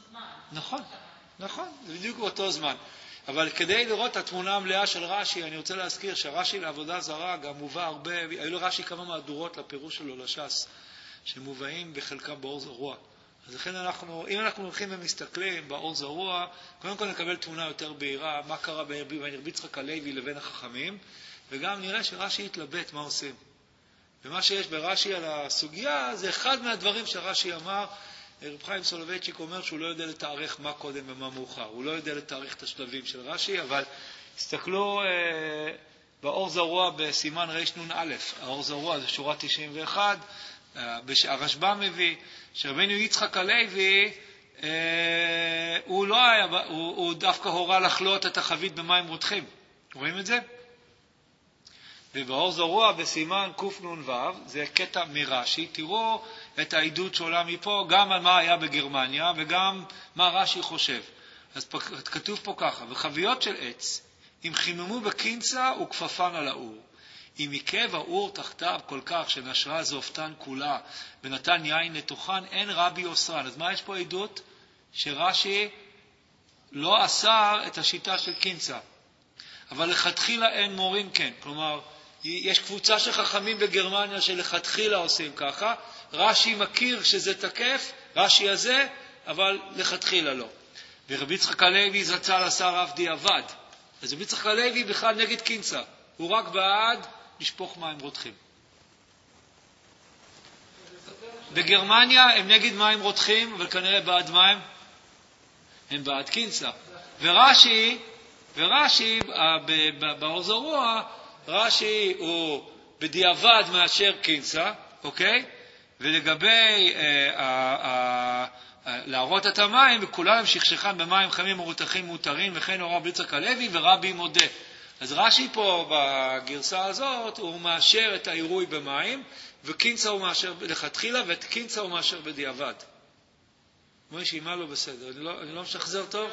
נכון, זה בדיוק באותו זמן. אבל כדי לראות את התמונה המלאה של רש"י, אני רוצה להזכיר שהרש"י לעבודה זרה גם מובא הרבה, היו לרש"י כמה מהדורות לפירוש שלו לש"ס, שמובאים בחלקם באור זרוע. אז לכן אם אנחנו הולכים ומסתכלים באור זרוע, קודם כל נקבל תמונה יותר בהירה, מה קרה בין רבי יצחק הלוי לבין החכמים, וגם נראה שרש"י התלבט מה עושים. ומה שיש ברש"י על הסוגיה, זה אחד מהדברים שרש"י אמר. רב חיים סולובייצ'יק אומר שהוא לא יודע לתארך מה קודם ומה מאוחר. הוא לא יודע לתארך את השלבים של רש"י, אבל הסתכלו באור זרוע בסימן רנ"א. האור זרוע זה שורה 91, הרשב"א מביא, שרבנו יצחק הלוי, הוא דווקא הורה לחלות את החבית במים רותחים. רואים את זה? ובאור זרוע בסימן קנ"ו, זה קטע מרש"י, תראו את העדות שעולה מפה, גם על מה היה בגרמניה וגם מה רש"י חושב. אז כתוב פה ככה, וחביות של עץ, אם חיממו בקינצה וכפפן על האור, אם עיקב האור תחתיו כל כך שנשרה זופתן כולה ונתן יין לתוכן, אין רבי אוסרן. אז מה יש פה עדות? שרש"י לא אסר את השיטה של קינצה. אבל לכתחילה אין מורים כן. כלומר, יש קבוצה של חכמים בגרמניה שלכתחילה עושים ככה. רש"י מכיר שזה תקף, רש"י הזה, אבל לכתחילה לא. ורבי יצחק הלוי זצ"ל אסר אף דיעבד. אז רבי יצחק הלוי בכלל נגד קינצה. הוא רק בעד לשפוך מים רותחים. בגרמניה הם נגד מים רותחים, אבל כנראה בעד מים הם בעד קינצה. ורש"י באור זרוע, רש"י הוא בדיעבד מאשר קינצה, אוקיי? ולגבי להראות את המים, וכולם שכשכם במים חמים מרותחים מותרים, וכן הורה רבי יצחק הלוי ורבי מודה. אז רש"י פה בגרסה הזאת הוא מאשר את העירוי במים, וקינצה הוא מאשר לכתחילה, ואת קינצה הוא מאשר בדיעבד. מוישי, מה לא בסדר? אני לא משחזר טוב?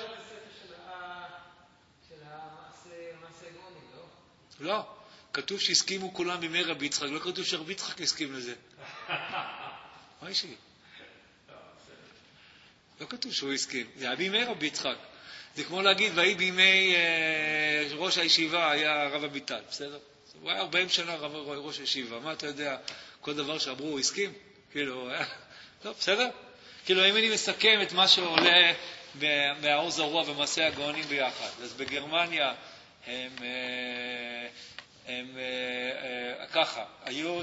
לא, כתוב שהסכימו כולם בימי רבי יצחק, לא כתוב שרבי יצחק הסכים לזה. מה יש לי? לא כתוב שהוא הסכים, זה היה בימי רבי יצחק. זה כמו להגיד, והיא בימי ראש הישיבה היה רב אביטל, בסדר? הוא היה 40 שנה ראש הישיבה, מה אתה יודע, כל דבר שאמרו הוא הסכים? כאילו, לא, בסדר? כאילו, אם אני מסכם את מה שעולה מהאור זרוע ומעשה הגאונים ביחד, אז בגרמניה הם ככה, היו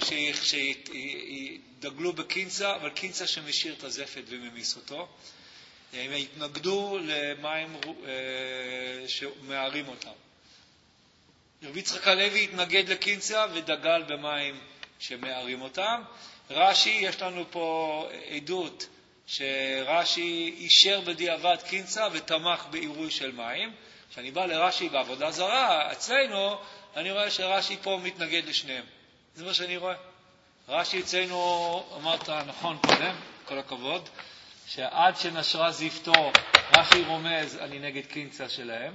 שדגלו בקינצה, אבל קינצה שמשאיר את הזפת וממיס אותו. הם התנגדו למים שמערים אותם. רבי יצחק הלוי התנגד לקינצה ודגל במים שמערים אותם. רש"י, יש לנו פה עדות שרש"י אישר בדיעבד קינצה ותמך בעירוי של מים. כשאני בא לרש"י בעבודה זרה, אצלנו, אני רואה שרש"י פה מתנגד לשניהם. זה מה שאני רואה. רש"י אצלנו, אמרת נכון קודם, כל הכבוד, שעד שנשרה זיפתו, רש"י רומז, אני נגד קינצה שלהם,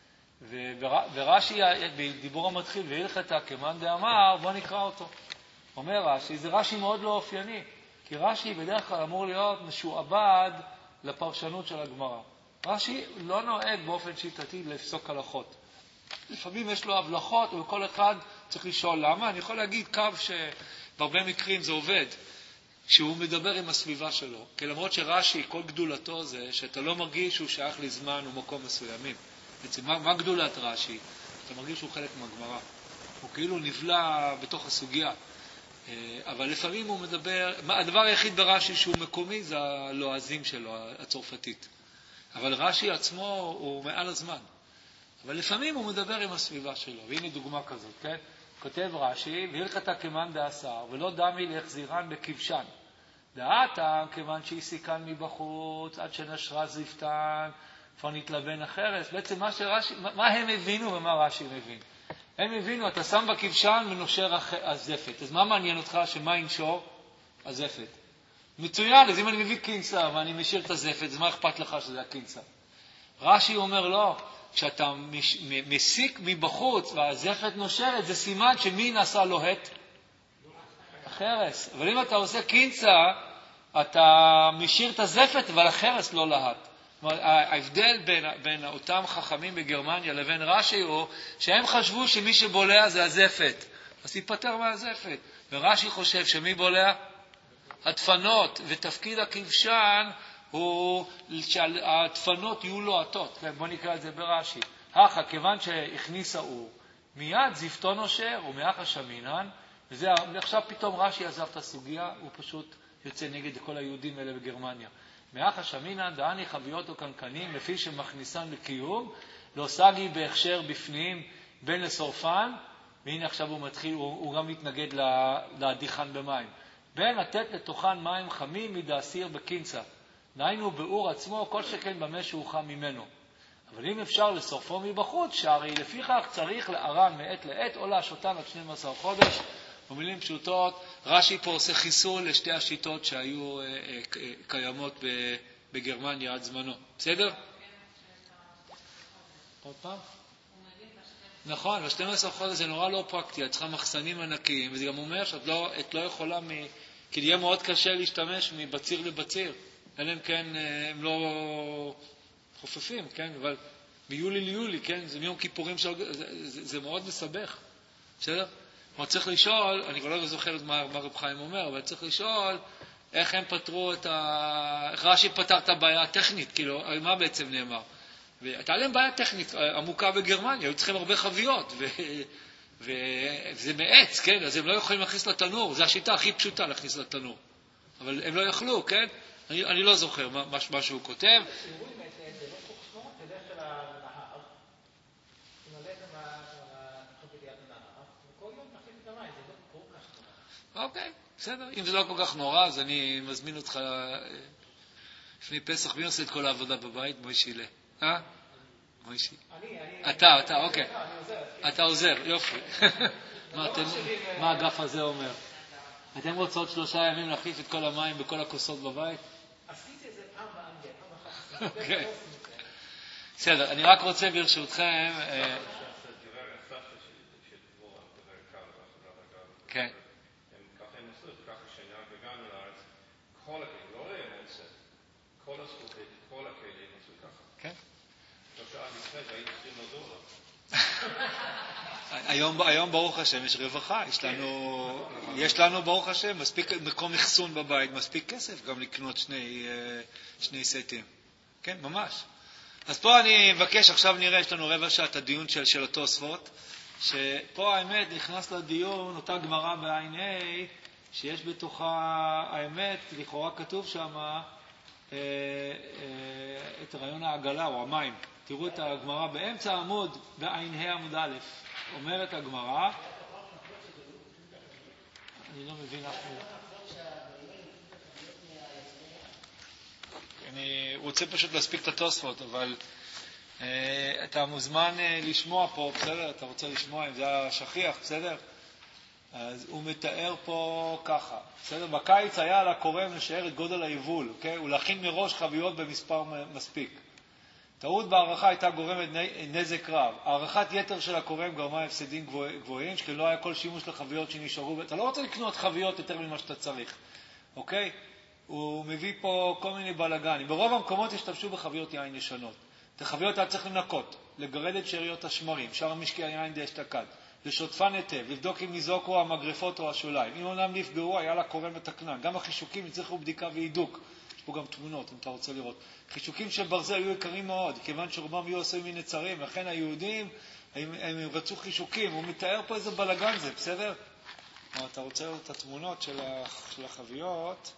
ורש"י, בדיבור המתחיל, והלכתה כמאן דאמר, בוא נקרא אותו. אומר רש"י, זה רש"י מאוד לא אופייני, כי רש"י בדרך כלל אמור להיות משועבד לפרשנות של הגמרא. רש"י לא נוהג באופן שיטתי לפסוק הלכות. לפעמים יש לו הבלחות, וכל אחד צריך לשאול למה. אני יכול להגיד קו שבהרבה מקרים זה עובד, שהוא מדבר עם הסביבה שלו. כי למרות שרש"י, כל גדולתו זה שאתה לא מרגיש שהוא שייך לזמן ומקום מסוימים. בעצם, מה גדולת רש"י? אתה מרגיש שהוא חלק מהגמרא. הוא כאילו נבלע בתוך הסוגיה. אבל לפעמים הוא מדבר, הדבר היחיד ברש"י שהוא מקומי זה הלועזים שלו, הצרפתית. אבל רש"י עצמו הוא מעל הזמן. אבל לפעמים הוא מדבר עם הסביבה שלו. והנה דוגמה כזאת, כן? כותב רש"י, והלכתה כמאן דאסר, ולא דמי להחזירן בכבשן. דעתם כיוון שהסיקן מבחוץ, עד שנשרה זיפתן, כבר נתלבן החרס. בעצם מה הם הבינו ומה רש"י מבין? הם הבינו, אתה שם בכבשן ונושר הזפת. אז מה מעניין אותך שמה ינשור? הזפת. מצוין, אז אם אני מביא קינצה ואני משאיר את הזפת, אז מה אכפת לך שזה הקינצה? רש"י אומר לא, כשאתה מסיק מבחוץ והזפת נושרת, זה סימן שמי נעשה לוהט? החרס. אבל אם אתה עושה קינצה, אתה משאיר את הזפת, אבל החרס לא להט. ההבדל בין אותם חכמים בגרמניה לבין רש"י הוא שהם חשבו שמי שבולע זה הזפת. אז ייפטר מהזפת. ורש"י חושב שמי בולע? הדפנות. ותפקיד הכבשן הוא שהדפנות יהיו לוהטות. בוא נקרא את זה ברש"י. הכה, כיוון שהכניס האור, מיד זפתו נושר ומאחה שמינן, ועכשיו פתאום רש"י עזב את הסוגיה, הוא פשוט יוצא נגד כל היהודים האלה בגרמניה. מאחה שמינן דעני חביות או קנקנים, לפי שמכניסן לקיום, לא סגי בהכשר בפנים בין לשורפן, והנה עכשיו הוא מתחיל, הוא גם מתנגד להדיחן במים. בין לתת לתוכן מים חמים מדעסיר בקינצה. דהיינו באור עצמו, כל שכן במה שהוא חם ממנו. אבל אם אפשר לשורפו מבחוץ, שהרי לפיכך צריך לערן מעת לעת, או להשותן עד 12 חודש. במילים פשוטות, רש"י פה עושה חיסול לשתי השיטות שהיו קיימות בגרמניה עד זמנו. בסדר? עוד פעם? נכון, ב-12 חודש זה נורא לא פרקטי, את צריכה מחסנים ענקיים, וזה גם אומר שאת לא יכולה, כי יהיה מאוד קשה להשתמש מבציר לבציר, אלא אם כן הם לא חופפים, כן? אבל מיולי ליולי, כן? זה מיום כיפורים, זה מאוד מסבך, בסדר? אבל צריך לשאול, אני כבר לא זוכר מה רב חיים אומר, אבל צריך לשאול איך הם פתרו איך רש"י פתר את הבעיה הטכנית, כאילו, מה בעצם נאמר? והייתה להם בעיה טכנית עמוקה בגרמניה, היו צריכים הרבה חביות, וזה מעץ, כן? אז הם לא יכולים להכניס לתנור, זו השיטה הכי פשוטה להכניס לתנור. אבל הם לא יכלו, כן? אני לא זוכר מה שהוא כותב. אוקיי, בסדר. אם זה לא כל כך נורא, אז אני מזמין אותך לפני פסח. מי עושה את כל העבודה בבית? מוישילה. מוישי. אתה, אוקיי. אתה עוזר, יופי. מה האגף הזה אומר? אתם רוצות 3 ימים להחליף את כל המים בכל הכוסות בבית? עשיתי את זה פעם באנגליה. אוקיי. בסדר, אני רק רוצה ברשותכם... כן. ככה הם עשו את זה, ככה כשהגענו לארץ, לא היה מוצא. כל כל הכלים, משהו ככה. כן. לא שעה לפני שהיינו צריכים לעזור לו. היום ברוך השם יש רווחה, יש לנו ברוך השם מספיק מקום אחסון בבית, מספיק כסף גם לקנות שני סטים. כן, ממש. אז פה אני מבקש, עכשיו נראה, יש לנו רבע שעה את הדיון של התוספות, שפה האמת נכנס לדיון אותה גמרא בעין ה' שיש בתוכה האמת, לכאורה כתוב שם את רעיון העגלה או המים. תראו את הגמרא באמצע העמוד בעין ה' עמוד א', אומרת הגמרא, אני לא מבין אף מילה. אני רוצה פשוט להספיק את התוספות, אבל אתה מוזמן לשמוע פה, בסדר? אתה רוצה לשמוע אם זה השכיח, בסדר? אז הוא מתאר פה ככה, בסדר? בקיץ היה על הקורם לשער את גודל היבול, אוקיי? ולהכין מראש חביות במספר מספיק. טעות בהערכה הייתה גורמת נזק רב. הערכת יתר של הקורם גרמה הפסדים גבוהים, שכן לא היה כל שימוש לחביות שנשארו. אתה לא רוצה לקנות חביות יותר ממה שאתה צריך, אוקיי? הוא מביא פה כל מיני בלגנים. ברוב המקומות השתמשו בחביות יין ישנות. את החביות היה צריך לנקות, לגרד את שאריות השמרים, שאר המשקי היין די אשתקד, לשוטפן היטב, לבדוק אם ניזוקו המגרפות או השוליים. אם אומנם נפגעו, היה לה קורם ותקנן. גם החישוקים יצריכו בדיקה והידוק. יש פה גם תמונות, אם אתה רוצה לראות. חישוקים של ברזל היו יקרים מאוד, כיוון שרובם היו עשויים מנצרים, לכן היהודים, הם רצו חישוקים. הוא מתאר פה איזה בלגן זה, בסדר? אתה רוצה לראות את התמונות של החביות?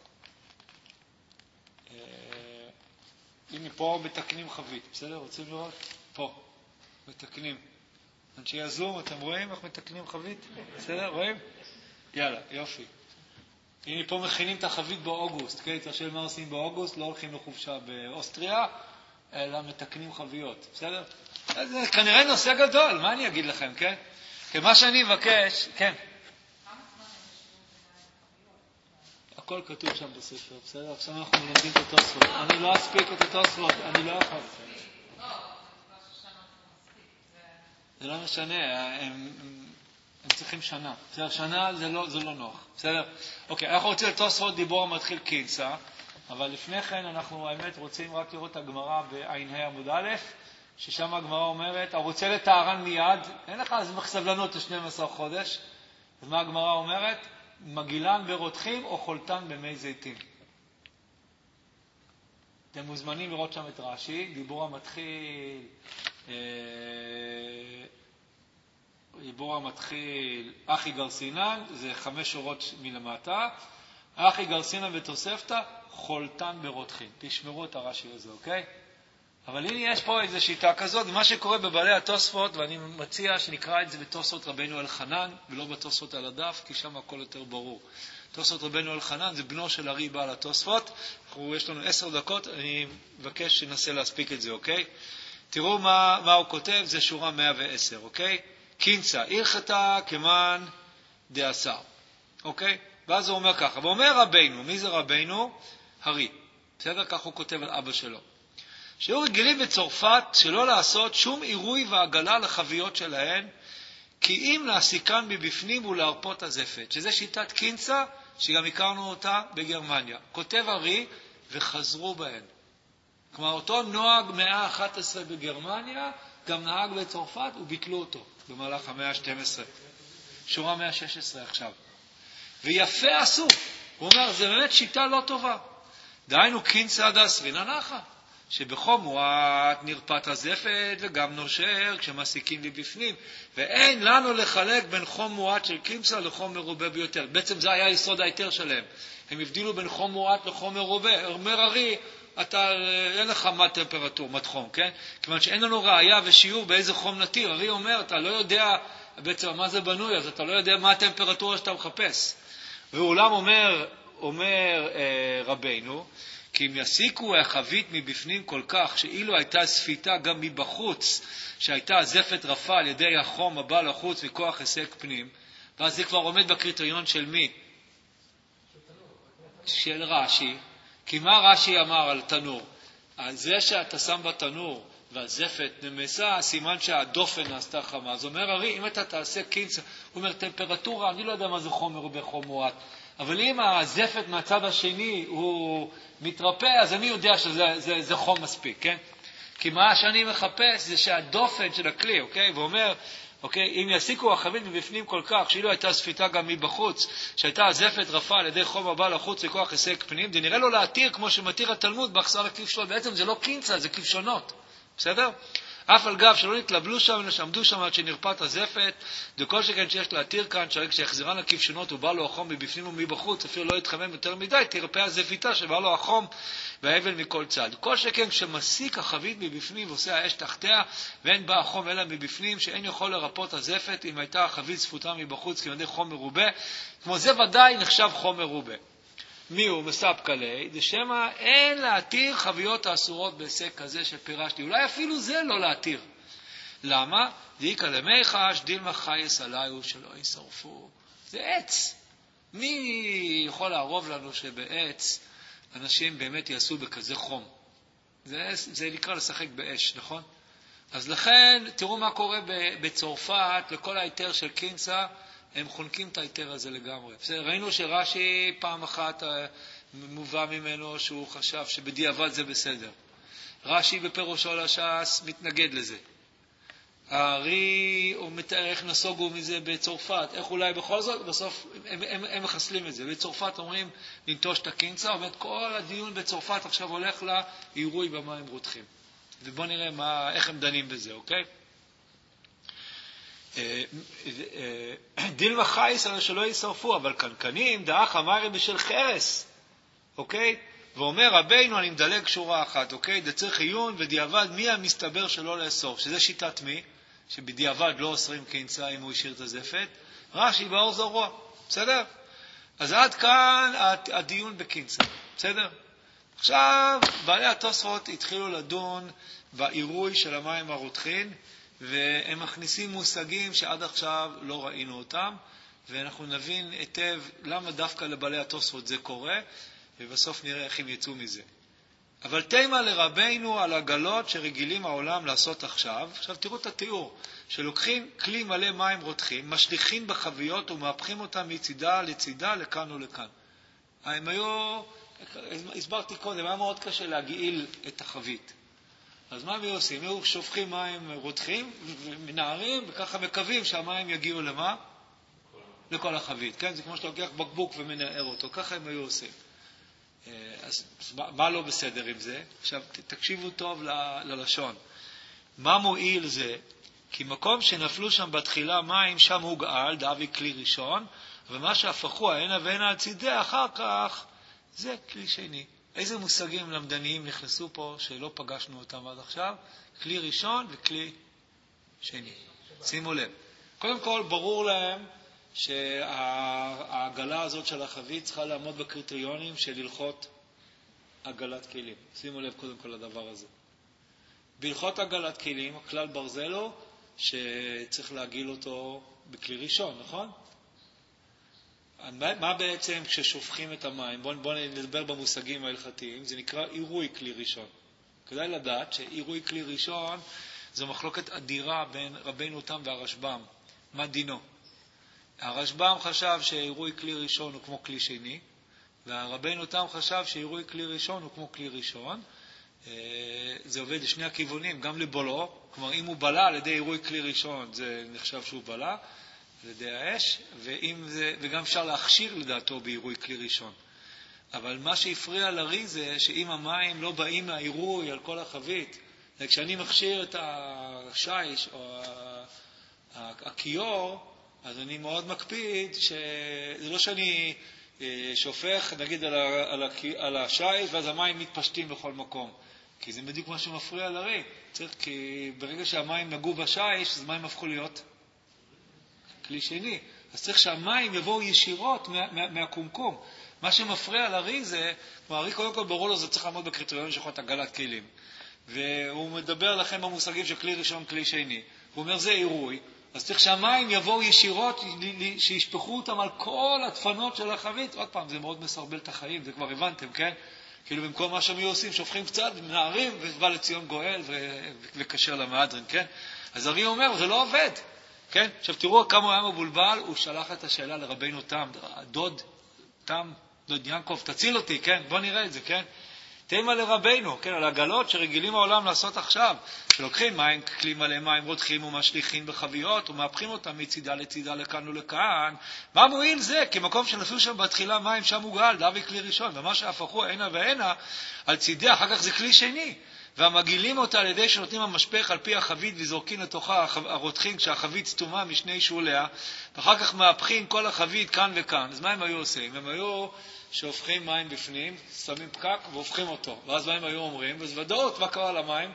הנה פה מתקנים חבית, בסדר? רוצים לראות? פה, מתקנים. אנשי הזום, אתם רואים איך מתקנים חבית? בסדר? רואים? יאללה, יופי. הנה פה מכינים את החבית באוגוסט, כן? תרשל מה עושים באוגוסט, לא הולכים לחופשה באוסטריה, אלא מתקנים חביות, בסדר? אז זה כנראה נושא גדול, מה אני אגיד לכם, כן? כי מה שאני מבקש, כן? הכל כתוב שם בספר, בסדר? עכשיו אנחנו לומדים את התוספות. אני לא אספיק את התוספות, אני לא יכול. זה לא משנה, הם צריכים שנה. בסדר, שנה זה לא נוח. בסדר? אוקיי, אנחנו רוצים לתוספות דיבור המתחיל קינסה, אבל לפני כן אנחנו האמת רוצים רק לראות את הגמרא בעין ה' עמוד א', ששם הגמרא אומרת, הרוצה לטהרן מיד, אין לך אז סבלנות ל-12 חודש. אז מה הגמרא אומרת? מגילן ברותחים או חולתן במי זיתים. אתם מוזמנים לראות שם את רש"י, דיבור המתחיל, אחי גרסינן, זה 5 שורות מלמטה, אחי גרסינן ותוספתא, חולתן ברותחים. תשמרו את הרש"י הזה, אוקיי? אבל הנה יש פה איזו שיטה כזאת, ומה שקורה בבעלי התוספות, ואני מציע שנקרא את זה בתוספות רבנו אלחנן, ולא בתוספות על הדף, כי שם הכל יותר ברור. תוספות רבנו אלחנן זה בנו של ארי בעל התוספות, יש לנו 10 דקות, אני מבקש שננסה להספיק את זה, אוקיי? תראו מה הוא כותב, זה שורה 110, אוקיי? קינסה, הלכתה כמן דעשר, אוקיי? ואז הוא אומר ככה, ואומר רבנו, מי זה רבנו? ארי, בסדר? כך הוא כותב על אבא שלו. שהיו רגילים בצרפת שלא לעשות שום עירוי ועגלה לחביות שלהן, כי אם להסיקן מבפנים ולהרפות הזפת, שזה שיטת קינסה, שגם הכרנו אותה בגרמניה. כותב ארי, וחזרו בהן. כלומר, אותו נוהג 111 בגרמניה, גם נהג בצרפת, וביטלו אותו במהלך המאה ה-12. שורה 116 עכשיו. ויפה עשו. הוא אומר, זה באמת שיטה לא טובה. דהיינו קינסה דאסרינא נחה. שבחום מועט נרפת הזפת וגם נושר כשמסיקים מבפנים, ואין לנו לחלק בין חום מועט של קינסה לחום מרובה ביותר. בעצם זה היה יסוד ההיתר שלהם. הם הבדילו בין חום מועט לחום מרובה. אומר ארי, אין לך מה טמפרטור, חום, כן? כיוון שאין לנו ראיה ושיעור באיזה חום נתיר. ארי אומר, אתה לא יודע בעצם מה זה בנוי, אז אתה לא יודע מה הטמפרטורה שאתה מחפש. ואולם אומר רבינו, כי אם יסיקו החבית מבפנים כל כך, שאילו הייתה ספיתה גם מבחוץ, שהייתה זפת רפה על ידי החום הבא לחוץ מכוח היסק פנים, ואז זה כבר עומד בקריטריון של מי? של רש"י. כי מה רש"י אמר על תנור? על זה שאתה שם בתנור והזפת נמסה, סימן שהדופן נעשתה חמה. אז אומר הרי, אם אתה תעשה קינסה, הוא אומר טמפרטורה, אני לא יודע מה זה חומר או בחום מועט. אבל אם הזפת מהצד השני הוא מתרפא, אז אני יודע שזה חום מספיק, כן? כי מה שאני מחפש זה שהדופן של הכלי, אוקיי? ואומר, אוקיי, אם יסיקו החבית מבפנים כל כך, שאילו הייתה ספיתה גם מבחוץ, שהייתה הזפת רפה על ידי חום הבא לחוץ לכוח היסק פנים, זה נראה לו להתיר כמו שמתיר התלמוד בהחסר לכבשונות. בעצם זה לא קינצה, זה כבשונות. בסדר? אף על גב שלא נתלבלו שם, שעמדו שם עד שנרפאת הזפת, וכל שכן שיש להתיר כאן, כשהחזירן לכבשונות ובא לו החום מבפנים ומבחוץ, אפילו לא יתחמם יותר מדי, תרפא הזפיתה שבא לו החום והאבל מכל צד. כל שכן כשמסיק החבית מבפנים ועושה האש תחתיה, ואין בה החום אלא מבפנים, שאין יכול לרפות הזפת אם הייתה החבית ספותה מבחוץ כמדי חום מרובה, כמו זה ודאי נחשב חום מרובה. מי הוא מספק עלי? זה שמה אין להתיר חביות האסורות בהיסק כזה שפירשתי. אולי אפילו זה לא להתיר. למה? דאיקה למיחש, דילמה חייס עליו שלא ישרפו. זה עץ. מי יכול לערוב לנו שבעץ אנשים באמת יעשו בכזה חום? זה נקרא לשחק באש, נכון? אז לכן, תראו מה קורה בצרפת, לכל היתר של קינצה, הם חונקים את היתר הזה לגמרי. ראינו שרש"י פעם אחת מובא ממנו שהוא חשב שבדיעבד זה בסדר. רש"י בפירושו לש"ס מתנגד לזה. הארי הוא מתאר איך נסוגו מזה בצרפת, איך אולי בכל זאת, בסוף הם מחסלים את זה. בצרפת אומרים לנטוש את הקינצה, אומרת כל הדיון בצרפת עכשיו הולך לעירוי במים רותחים. ובואו נראה איך הם דנים בזה, אוקיי? דילמה חייס על שלא ישרפו, אבל קנקנים דאח אמרי בשל חרס, אוקיי? ואומר רבינו, אני מדלג שורה אחת, אוקיי? דצריך עיון ודיעבד מי המסתבר שלא לאסור, שזה שיטת מי? שבדיעבד לא אוסרים קינצה אם הוא השאיר את הזפת. רש"י באור זרוע, בסדר? אז עד כאן הדיון בקינצה, בסדר? עכשיו בעלי התוספות התחילו לדון בעירוי של המים הרותחין, והם מכניסים מושגים שעד עכשיו לא ראינו אותם, ואנחנו נבין היטב למה דווקא לבעלי התוספות זה קורה, ובסוף נראה איך הם יצאו מזה. אבל תימה לרבינו על הגלות שרגילים העולם לעשות עכשיו. עכשיו תראו את התיאור, שלוקחים כלי מלא מים רותחים, משליכים בחביות ומהפכים אותם מצידה לצידה, לכאן ולכאן. הם היו, הסברתי קודם, היה מאוד קשה להגעיל את החבית. אז מה הם עושים? הם שופכים מים רותחים ומנערים, וככה מקווים שהמים יגיעו למה? לכל החבית. כן? זה כמו שאתה לוקח בקבוק ומנער אותו. ככה הם היו עושים. אז מה לא בסדר עם זה? עכשיו תקשיבו טוב ללשון. מה מועיל זה? כי מקום שנפלו שם בתחילה מים, שם הוא גאל, דאבי כלי ראשון, ומה שהפכו הענה והנה על צידי אחר כך, זה כלי שני. איזה מושגים למדניים נכנסו פה שלא פגשנו אותם עד עכשיו? כלי ראשון וכלי שני. שימו לב. קודם כל, ברור להם שהעגלה הזאת של החבית צריכה לעמוד בקריטריונים של הלכות עגלת כלים. שימו לב קודם כל לדבר הזה. בהלכות עגלת כלים, הכלל ברזלו שצריך להגיל אותו בכלי ראשון, נכון? מה בעצם כששופכים את המים? בואו נדבר במושגים ההלכתיים. זה נקרא עירוי כלי ראשון. כדאי לדעת שעירוי כלי ראשון זו מחלוקת אדירה בין רבינו תם והרשב"ם. מה דינו? הרשב"ם חשב שעירוי כלי ראשון הוא כמו כלי שני, והרבינו תם חשב שעירוי כלי ראשון הוא כמו כלי ראשון. זה עובד לשני הכיוונים, גם לבולו. כלומר, אם הוא בלה על ידי עירוי כלי ראשון, זה נחשב שהוא בלה. על ידי האש, וגם אפשר להכשיר לדעתו בעירוי כלי ראשון. אבל מה שהפריע לרי זה שאם המים לא באים מהעירוי על כל החבית, כשאני מכשיר את השיש או הכיור, אז אני מאוד מקפיד זה לא שאני שופך נגיד על השיש ואז המים מתפשטים בכל מקום. כי זה בדיוק מה שמפריע לרי. כי ברגע שהמים נגעו בשיש, אז מים הפכו להיות כלי שני. אז צריך שהמים יבואו ישירות מהקומקום. מה שמפריע לרי זה, הרי קודם כל ברור לו זה צריך לעמוד בקריטריון של חוות עגלת כלים. והוא מדבר לכם במושגים של כלי ראשון, כלי שני. הוא אומר זה עירוי. אז צריך שהמים יבואו ישירות, שישפכו אותם על כל הדפנות של החבית. עוד פעם, זה מאוד מסרבל את החיים, זה כבר הבנתם, כן? כאילו במקום מה שהם עושים, שופכים קצת, מנערים, ובא לציון גואל וקשר למהדרין, כן? אז הרי אומר, זה לא עובד. כן? עכשיו תראו כמה הוא היה מבולבל, הוא שלח את השאלה לרבינו תם, הדוד תם, יעקב, תציל אותי, כן? בוא נראה את זה, כן? תימא לרבינו, כן? על הגלות שרגילים העולם לעשות עכשיו. שלוקחים מים, כלים עליהם מים רותחים ומשליחים בחביות, ומהפכים אותם מצידה לצידה לכאן ולכאן. מה מועיל זה? כי מקום שנפלו שם בתחילה מים, שם הוא גאל, דווי כלי ראשון. ומה שהפכו הנה והנה על צידי, אחר כך זה כלי שני. והמגילים אותה על ידי שנותנים המשפך על פי החבית וזורקים לתוכה הרותחים כשהחבית סתומה משני שוליה, ואחר כך מהפכים כל החבית כאן וכאן. אז מה הם היו עושים? הם היו שהופכים מים בפנים, שמים פקק והופכים אותו. ואז מה הם היו אומרים? אז ודאות, מה קרה למים?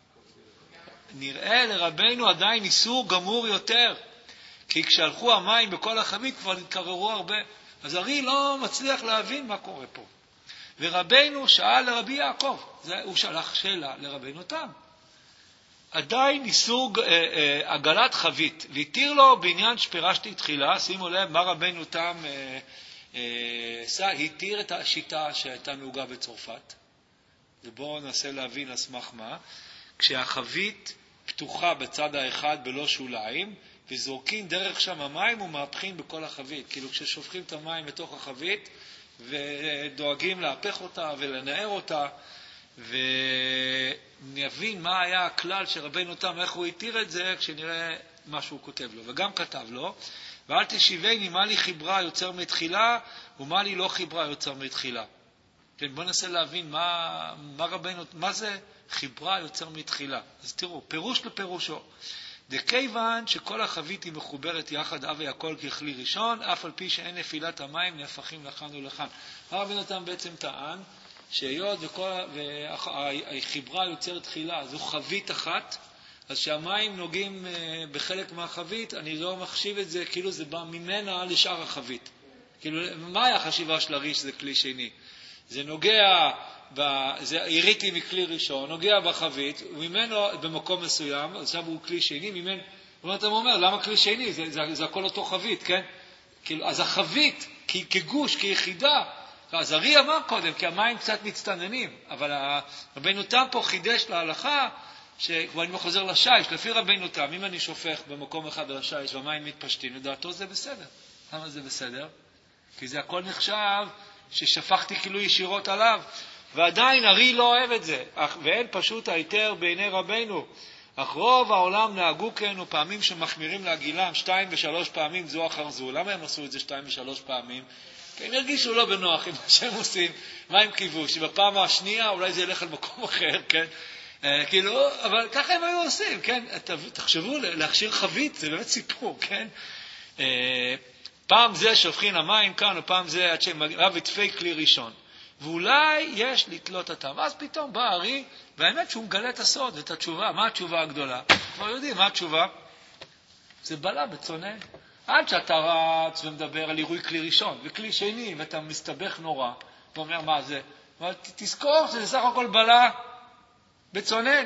נראה לרבינו עדיין איסור גמור יותר, כי כשהלכו המים בכל החבית כבר נתקררו הרבה. אז הרי לא מצליח להבין מה קורה פה. ורבינו שאל לרבי יעקב, הוא שלח שאלה לרבינו תם. עדיין איסור עגלת חבית, והתיר לו בעניין שפירשתי תחילה, שימו לב מה רבינו תם התיר את השיטה שהייתה נהוגה בצרפת. ובואו ננסה להבין על סמך מה. כשהחבית פתוחה בצד האחד בלא שוליים, וזורקים דרך שם המים ומהפכים בכל החבית. כאילו כששופכים את המים בתוך החבית, ודואגים להפך אותה ולנער אותה, ונבין מה היה הכלל שרבינו תם, איך הוא התיר את זה, כשנראה מה שהוא כותב לו. וגם כתב לו, ואל תשיבני מה לי חיברה יוצר מתחילה, ומה לי לא חיברה יוצר מתחילה. כן, בואו ננסה להבין מה זה חיברה יוצר מתחילה. אז תראו, פירוש לפירושו. דכיוון שכל החבית היא מחוברת יחד אבי הכל ככלי ראשון, אף על פי שאין נפילת המים נהפכים לכאן ולכאן. רבינו תם בעצם טען שהיות והחיברה יוצר תחילה, זו חבית אחת, אז שהמים נוגעים בחלק מהחבית, אני לא מחשיב את זה, כאילו זה בא ממנה לשאר החבית. כאילו, מה היה החשיבה של הריש שזה כלי שני? זה נוגע, זה עיריתי מכלי ראשון, נוגע בחבית, וממנו במקום מסוים, עכשיו הוא כלי שני, ממנו, אתה אומר, למה כלי שני? זה הכל אותו חבית, כן? כאילו, אז החבית, כגוש, כיחידה, אז הרי אמר קודם, כי המים קצת מצטננים, אבל רבינו תם פה חידש להלכה, שכבר אני חוזר לשיש, לפי רבינו תם, אם אני שופך במקום אחד על השיש והמים מתפשטים, לדעתו זה בסדר. למה זה בסדר? כי זה הכל נחשב ששפכתי כאילו ישירות עליו, ועדיין הרי לא אוהב את זה, ואין פשוט היתר בעיני רבינו. אך רוב העולם נהגו כן, ופעמים שמחמירים להגילם 2 ו3 פעמים זו אחר זו. למה הם עשו את זה 2 ו3 פעמים? כי הם הרגישו לא בנוח עם מה שהם עושים. מה הם קיוו? שבפעם השנייה אולי זה ילך על מקום אחר, כן? כאילו, אבל ככה הם היו עושים, כן? תחשבו, להכשיר חבית, זה באמת סיפור, כן? פעם זה שופכים המים כאן, ופעם זה עד שמגיע ותפי כלי ראשון. ואולי יש לתלות אותם. אז פתאום בא הרי, והאמת שהוא מגלה את הסוד, את התשובה. מה התשובה הגדולה? כבר יודעים, מה התשובה? זה בלה בצונן. עד שאתה רץ ומדבר על עירוי כלי ראשון, וכלי שני, ואתה מסתבך נורא, ואומר מה זה? אבל תזכור שזה סך הכל בלה בצונן.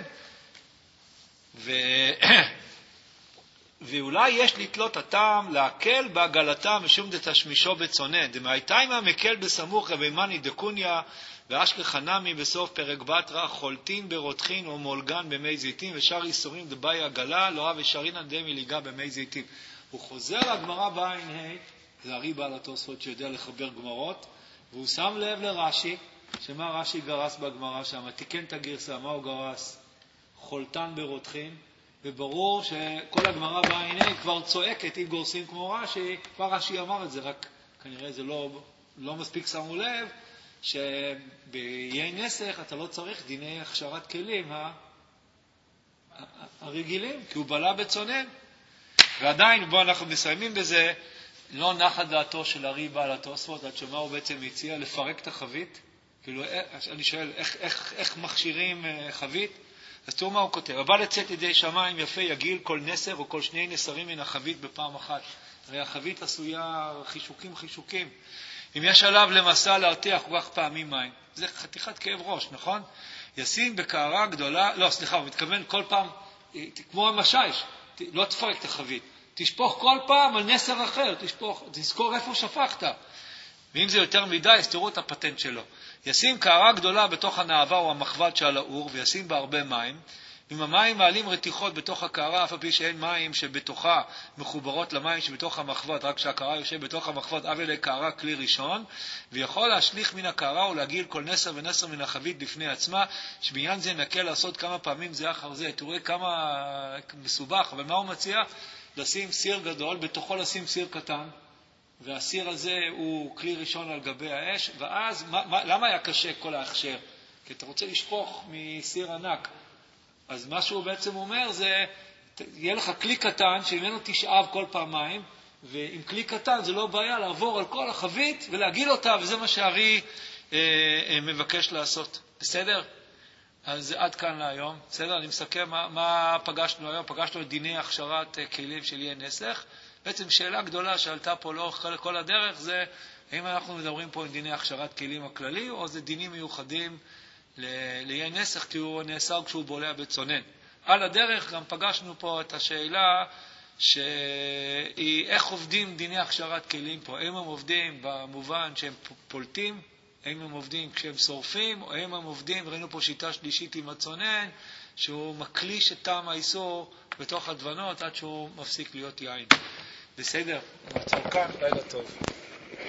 ואולי יש לתלות הטעם להקל בהגלתה משום דתשמישו בצונן. דמייתיימה מקל בסמוך רבי מני דקוניה ואשכר חנמי בסוף פרק בתרא חולטין ברותחין או מולגן במי זיתים ושאר איסורים דבאי הגלה לא אהב ושרינן דמי ליגה במי זיתים. הוא חוזר לגמרא בעין ה', זה הרי בעל התוספות שיודע לחבר גמרות, והוא שם לב לרש"י, שמה רש"י גרס בגמרא שם, תיקן את הגרסה, מה הוא גרס? חולטן ברותחין, וברור שכל הגמרא בעין ה' כבר צועקת, אם גורסים כמו רש"י, כבר רש"י אמר את זה, רק כנראה זה לא מספיק שמו לב, שביהי נסך אתה לא צריך דיני הכשרת כלים הרגילים, כי הוא בלה בצונן. ועדיין, בוא אנחנו מסיימים בזה, לא נחה דעתו של הרי בעל התוספות, עד שמה הוא בעצם הציע לפרק את החבית. כאילו, אני שואל, איך מכשירים חבית? אז תראו מה הוא כותב. אבל לצאת ידי שמיים יפה יגיל כל נסר או כל שני נסרים מן החבית בפעם אחת. הרי החבית עשויה חישוקים. אם יש עליו למסע להרתיח כל כך פעמים מים, זה חתיכת כאב ראש, נכון? ישים בקערה גדולה, לא, סליחה, הוא מתכוון כל פעם, כמו המשיש, לא תפרק את החבית. תשפוך כל פעם על נסר אחר, תזכור איפה שפכת. ואם זה יותר מדי, אז תראו את הפטנט שלו. ישים קערה גדולה בתוך הנעבה או המחבת שעל האור, וישים בה הרבה מים, אם המים מעלים רתיחות בתוך הקערה, אף על פי שאין מים שבתוכה מחוברות למים שבתוך המחבות, רק שהקערה יושב בתוך המחבות, אבל לקערה כלי ראשון, ויכול להשליך מן הקערה ולהגיל כל נסר ונסר מן החבית בפני עצמה, שבעניין זה נקל לעשות כמה פעמים זה אחר זה. תראו כמה מסובך, אבל מה הוא מציע? לשים סיר גדול, בתוכו לשים סיר קטן, והסיר הזה הוא כלי ראשון על גבי האש, ואז למה היה קשה כל ההכשר? כי אתה רוצה לשפוך מסיר ענק. אז מה שהוא בעצם אומר זה, יהיה לך כלי קטן שממנו תשאב כל פעמיים, ועם כלי קטן זה לא בעיה לעבור על כל החבית ולהגיל אותה, וזה מה שהארי מבקש לעשות. בסדר? אז עד כאן להיום. בסדר? אני מסכם מה פגשנו היום. פגשנו את דיני הכשרת כלים של יהיה נסך. בעצם שאלה גדולה שעלתה פה לאורך כל הדרך זה, האם אנחנו מדברים פה על דיני הכשרת כלים הכללי, או זה דינים מיוחדים ליהיה נסך, כי הוא נאסר כשהוא בולע בצונן. על הדרך גם פגשנו פה את השאלה שהיא איך עובדים דיני הכשרת כלים פה. האם הם עובדים במובן שהם פולטים, האם הם עובדים כשהם שורפים, או האם הם עובדים, ראינו פה שיטה שלישית עם הצונן, שהוא מקליש את טעם האיסור בתוך הדבנות עד שהוא מפסיק להיות יין. בסדר? נעצור כאן, לילה טוב.